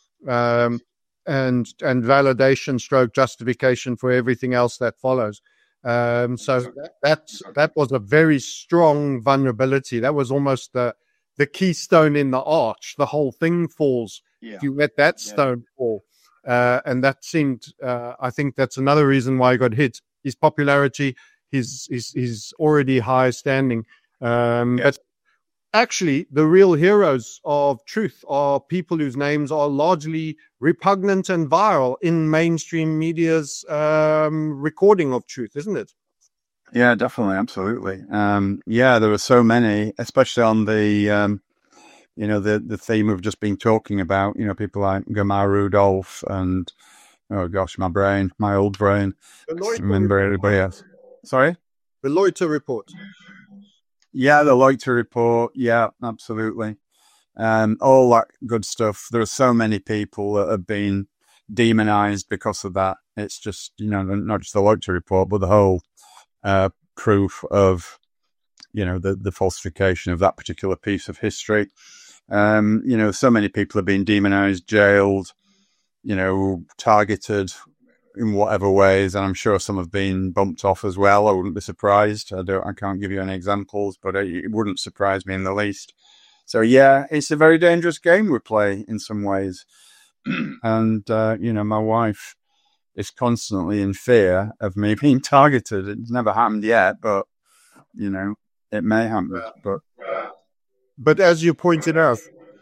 and validation stroke justification for everything else that follows. So that was a very strong vulnerability. That was almost the keystone in the arch. The whole thing falls if you let that stone fall. And that seemed, I think that's another reason why he got hit. His popularity, his already high standing. But actually, the real heroes of truth are people whose names are largely repugnant and viral in mainstream media's recording of truth, isn't it? Yeah, definitely. Absolutely. There were so many, especially on the the theme we've just been talking about, people like Gamar Rudolph and, oh gosh, my old brain. Remember everybody else. Sorry? The Loiter Report. Yeah, the Leute report. Yeah, absolutely. All that good stuff. There are so many people that have been demonized because of that. It's just, not just the Leute report, but the whole proof of, the falsification of that particular piece of history. So many people have been demonized, jailed, targeted in whatever ways, and I'm sure some have been bumped off as well. I wouldn't be surprised. I can't give you any examples, but it wouldn't surprise me in the least. So yeah, it's a very dangerous game we play in some ways. And my wife is constantly in fear of me being targeted. It's never happened yet, but it may happen. But as you pointed out,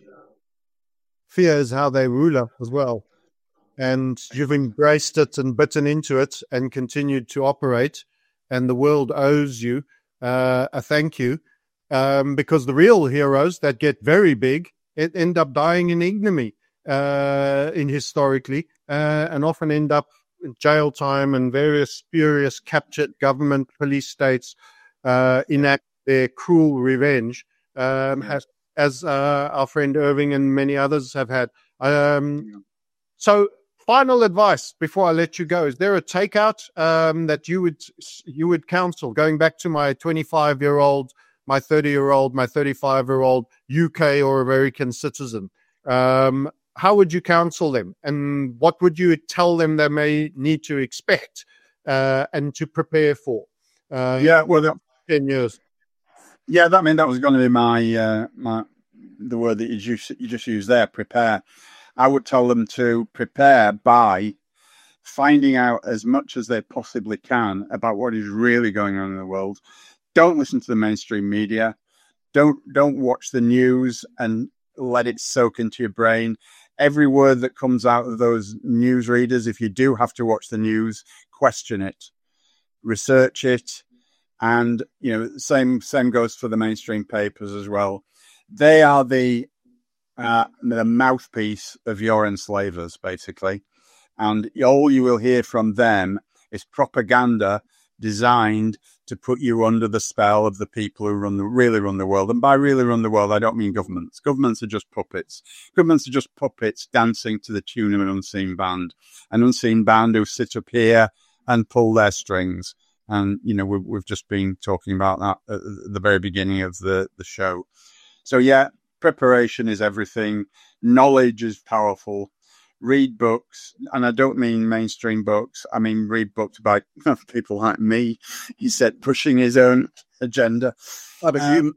fear is how they rule us as well. And you've embraced it and bitten into it and continued to operate. And the world owes you a thank you, because the real heroes that get very big end up dying in ignominy historically, and often end up in jail time, and various spurious captured government police states enact their cruel revenge, as our friend Irving and many others have had. So, final advice before I let you go: is there a takeout that you would counsel? Going back to my 25-year-old, my 30-year-old, my 35-year-old UK or American citizen, how would you counsel them, and what would you tell them they may need to expect and to prepare for? 10 years. Yeah, that was going to be my the word that you just used there, prepare. I would tell them to prepare by finding out as much as they possibly can about what is really going on in the world. Don't listen to the mainstream media. Don't watch the news and let it soak into your brain. Every word that comes out of those news readers, if you do have to watch the news, question it, research it. And, same goes for the mainstream papers as well. They are the mouthpiece of your enslavers, basically. And all you will hear from them is propaganda designed to put you under the spell of the people who really run the world. And by really run the world, I don't mean governments. Governments are just puppets. Governments are just puppets dancing to the tune of an unseen band who sit up here and pull their strings. And, we've just been talking about that at the very beginning of the show. So, yeah, preparation is everything. Knowledge is powerful. Read books. And I don't mean mainstream books. I mean, read books by people like me. He said pushing his own agenda. Read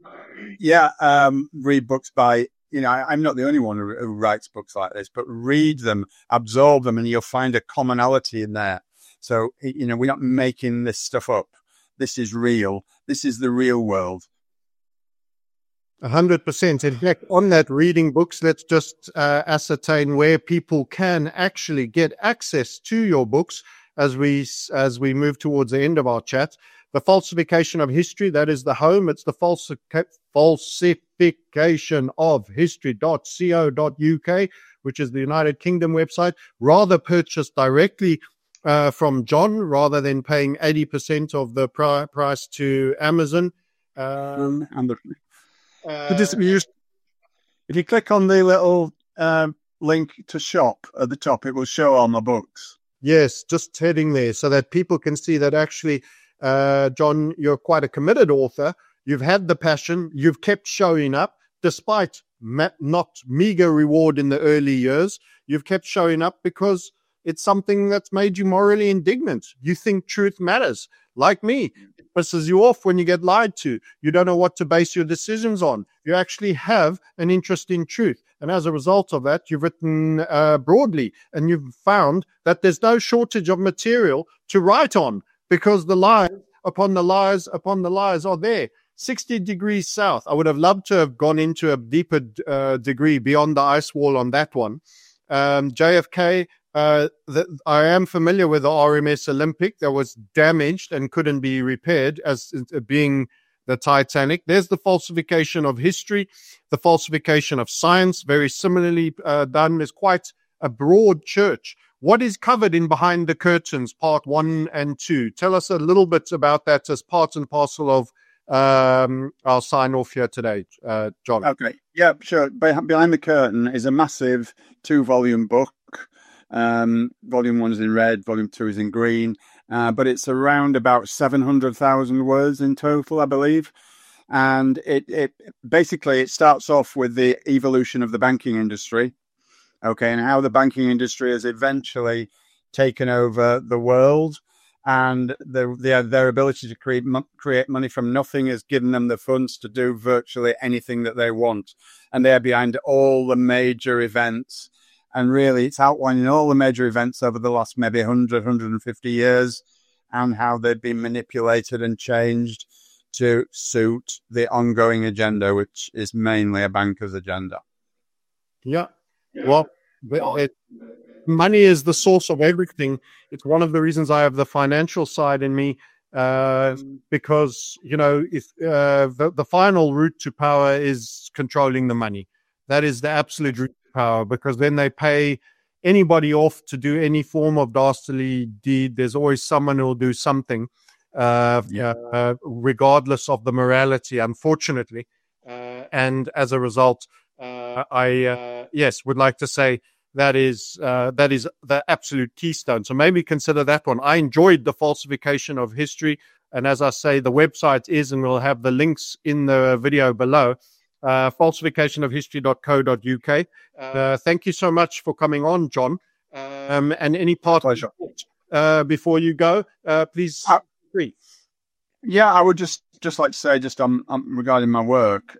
books by, I'm not the only one who writes books like this, but read them, absorb them, and you'll find a commonality in there. So, we're not making this stuff up. This is real. This is the real world. 100%. In fact, on that, reading books, let's just ascertain where people can actually get access to your books as we move towards the end of our chat. The Falsification of History, that is the home. It's the falsification of history.co.uk, which is the United Kingdom website. Rather purchase directly from John rather than paying 80% of the price to Amazon. If you click on the little link to shop at the top, it will show all my books. Yes, just heading there so that people can see that actually, John, you're quite a committed author. You've had the passion. You've kept showing up despite not meager reward in the early years. You've kept showing up because it's something that's made you morally indignant. You think truth matters. Like me, it pisses you off when you get lied to. You don't know what to base your decisions on. You actually have an interest in truth. And as a result of that, you've written broadly, and you've found that there's no shortage of material to write on because the lies upon the lies upon the lies are there. 60 degrees south. I would have loved to have gone into a deeper degree beyond the ice wall on that one. JFK, I am familiar with the RMS Olympic that was damaged and couldn't be repaired as being the Titanic. There's the falsification of history, the falsification of science, very similarly done. There's quite a broad church. What is covered in Behind the Curtains, part 1 and 2? Tell us a little bit about that as part and parcel of I'll sign off here today, John. Okay. Yeah, sure. Behind the Curtain is a massive 2-volume book. Volume 1 is in red, Volume 2 is in green, but it's around about 700,000 words in total, I believe. And it basically starts off with the evolution of the banking industry, okay, and how the banking industry has eventually taken over the world, and their ability to create money from nothing has given them the funds to do virtually anything that they want. And they're behind all the major events. And really, it's outlining all the major events over the last maybe 100, 150 years and how they've been manipulated and changed to suit the ongoing agenda, which is mainly a banker's agenda. Yeah. Well, money is the source of everything. It's one of the reasons I have the financial side in me, because, if the final route to power is controlling the money. That is the absolute route to power, because then they pay anybody off to do any form of dastardly deed. There's always someone who will do something, regardless of the morality, unfortunately. And as a result, I would like to say that is the absolute keystone. So maybe consider that one. I enjoyed the falsification of history. And as I say, the website is, and we'll have the links in the video below, falsificationofhistory.co.uk. Thank you so much for coming on, John. And any part before you go, please agree. Yeah, I would just like to say, regarding my work.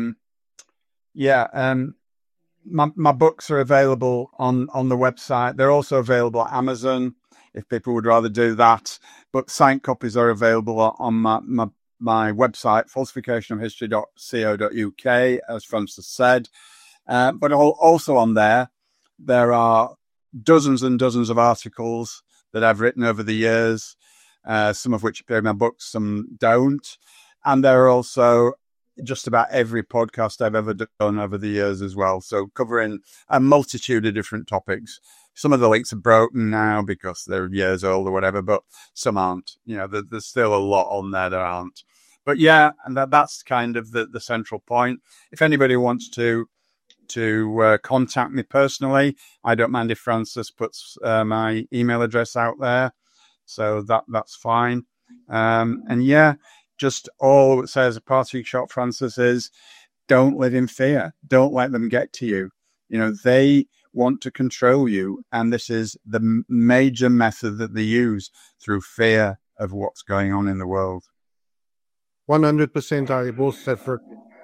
My books are available on the website. They're also available at Amazon if people would rather do that. But signed copies are available on my website, falsificationofhistory.co.uk, as Francis said. But also on there are dozens and dozens of articles that I've written over the years, some of which appear in my books, some don't. And there are also just about every podcast I've ever done over the years as well. So covering a multitude of different topics. Some of the links are broken now because they're years old or whatever, but some aren't. There's still a lot on there that aren't. But yeah, and that's kind of the central point. If anybody wants to contact me personally, I don't mind if Francis puts my email address out there. So that's fine. Just all it says a parting shot, Francis, is don't live in fear. Don't let them get to you. They want to control you. And this is the major method that they use, through fear of what's going on in the world. 100% I both said for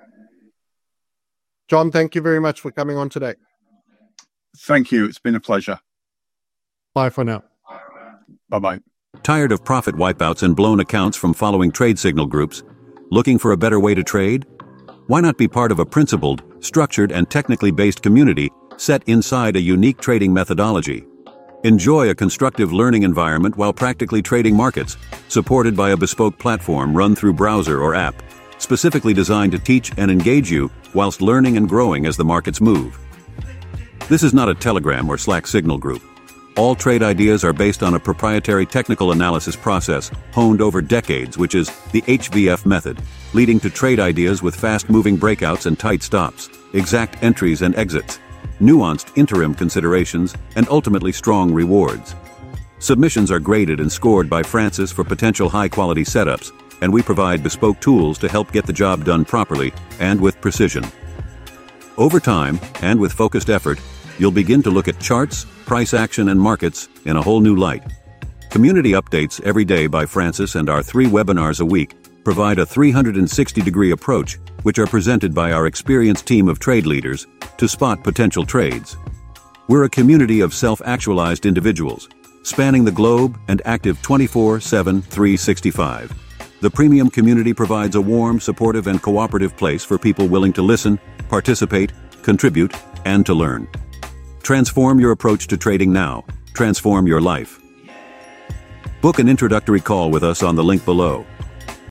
John, thank you very much for coming on today. Thank you. It's been a pleasure. Bye for now. Bye-bye. Tired of profit wipeouts and blown accounts from following trade signal groups? Looking for a better way to trade? Why not be part of a principled, structured, and technically based community set inside a unique trading methodology? Enjoy a constructive learning environment while practically trading markets, supported by a bespoke platform run through browser or app, specifically designed to teach and engage you whilst learning and growing as the markets move. This is not a Telegram or Slack signal group. All trade ideas are based on a proprietary technical analysis process honed over decades, which is the HVF method, leading to trade ideas with fast-moving breakouts and tight stops, exact entries and exits, nuanced interim considerations, and ultimately strong rewards. Submissions are graded and scored by Francis for potential high-quality setups, and we provide bespoke tools to help get the job done properly and with precision. Over time, and with focused effort, you'll begin to look at charts, price action, and markets in a whole new light. Community updates every day by Francis and our 3 webinars a week provide a 360-degree approach, which are presented by our experienced team of trade leaders to spot potential trades. We're a community of self-actualized individuals, spanning the globe and active 24/7, 365. The premium community provides a warm, supportive, and cooperative place for people willing to listen, participate, contribute, and to learn. Transform your approach to trading now. Transform your life. Book an introductory call with us on the link below.